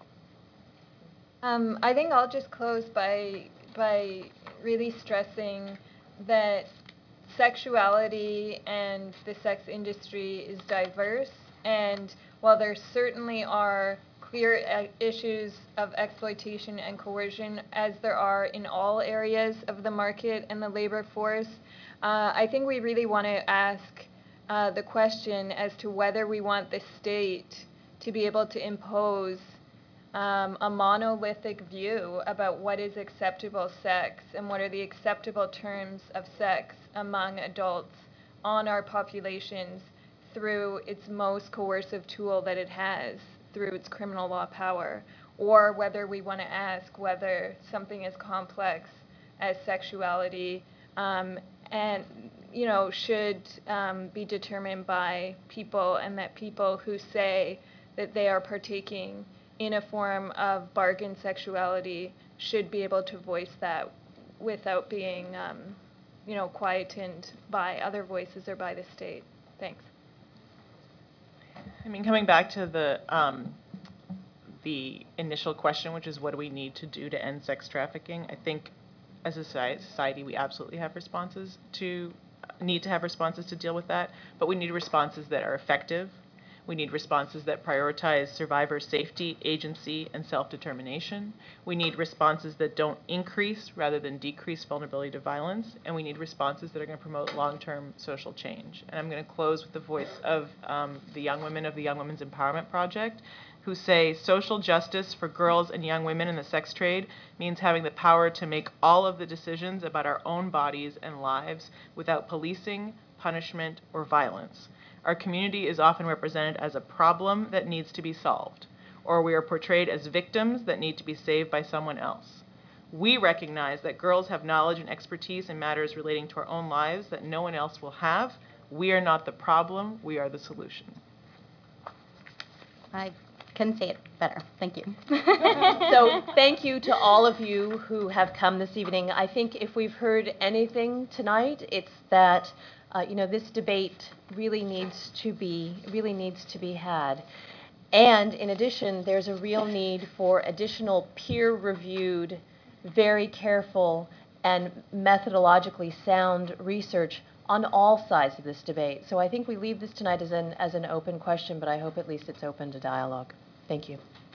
Speaker 6: I think I'll just close by really stressing that sexuality and the sex industry is diverse, and while there certainly are clear issues of exploitation and coercion, as there are in all areas of the market and the labor force, I think we really want to ask the question as to whether we want the state to be able to impose a monolithic view about what is acceptable sex and what are the acceptable terms of sex among adults on our populations through its most coercive tool that it has, through its criminal law power, or whether we want to ask whether something as complex as sexuality and should be determined by people, and that people who say that they are partaking in a form of bargain sexuality should be able to voice that without being, quietened by other voices or by the state. Thanks.
Speaker 5: I mean, coming back to the initial question, which is what do we need to do to end sex trafficking? I think as a society, we absolutely need to have responses to deal with that, but we need responses that are effective. We need responses that prioritize survivor safety, agency, and self-determination. We need responses that don't increase rather than decrease vulnerability to violence, and we need responses that are going to promote long-term social change. And I'm going to close with the voice of the young women of the Young Women's Empowerment Project, who say social justice for girls and young women in the sex trade means having the power to make all of the decisions about our own bodies and lives without policing, punishment, or violence. Our community is often represented as a problem that needs to be solved, or we are portrayed as victims that need to be saved by someone else. We recognize that girls have knowledge and expertise in matters relating to our own lives that no one else will have. We are not the problem, we are the solution.
Speaker 4: I couldn't say it better. Thank you.
Speaker 3: So thank you to all of you who have come this evening. I think if we've heard anything tonight, it's that this debate really needs to be had. And in addition, there's a real need for additional peer-reviewed, very careful, and methodologically sound research on all sides of this debate. So I think we leave this tonight as an open question, but I hope at least it's open to dialogue. Thank you.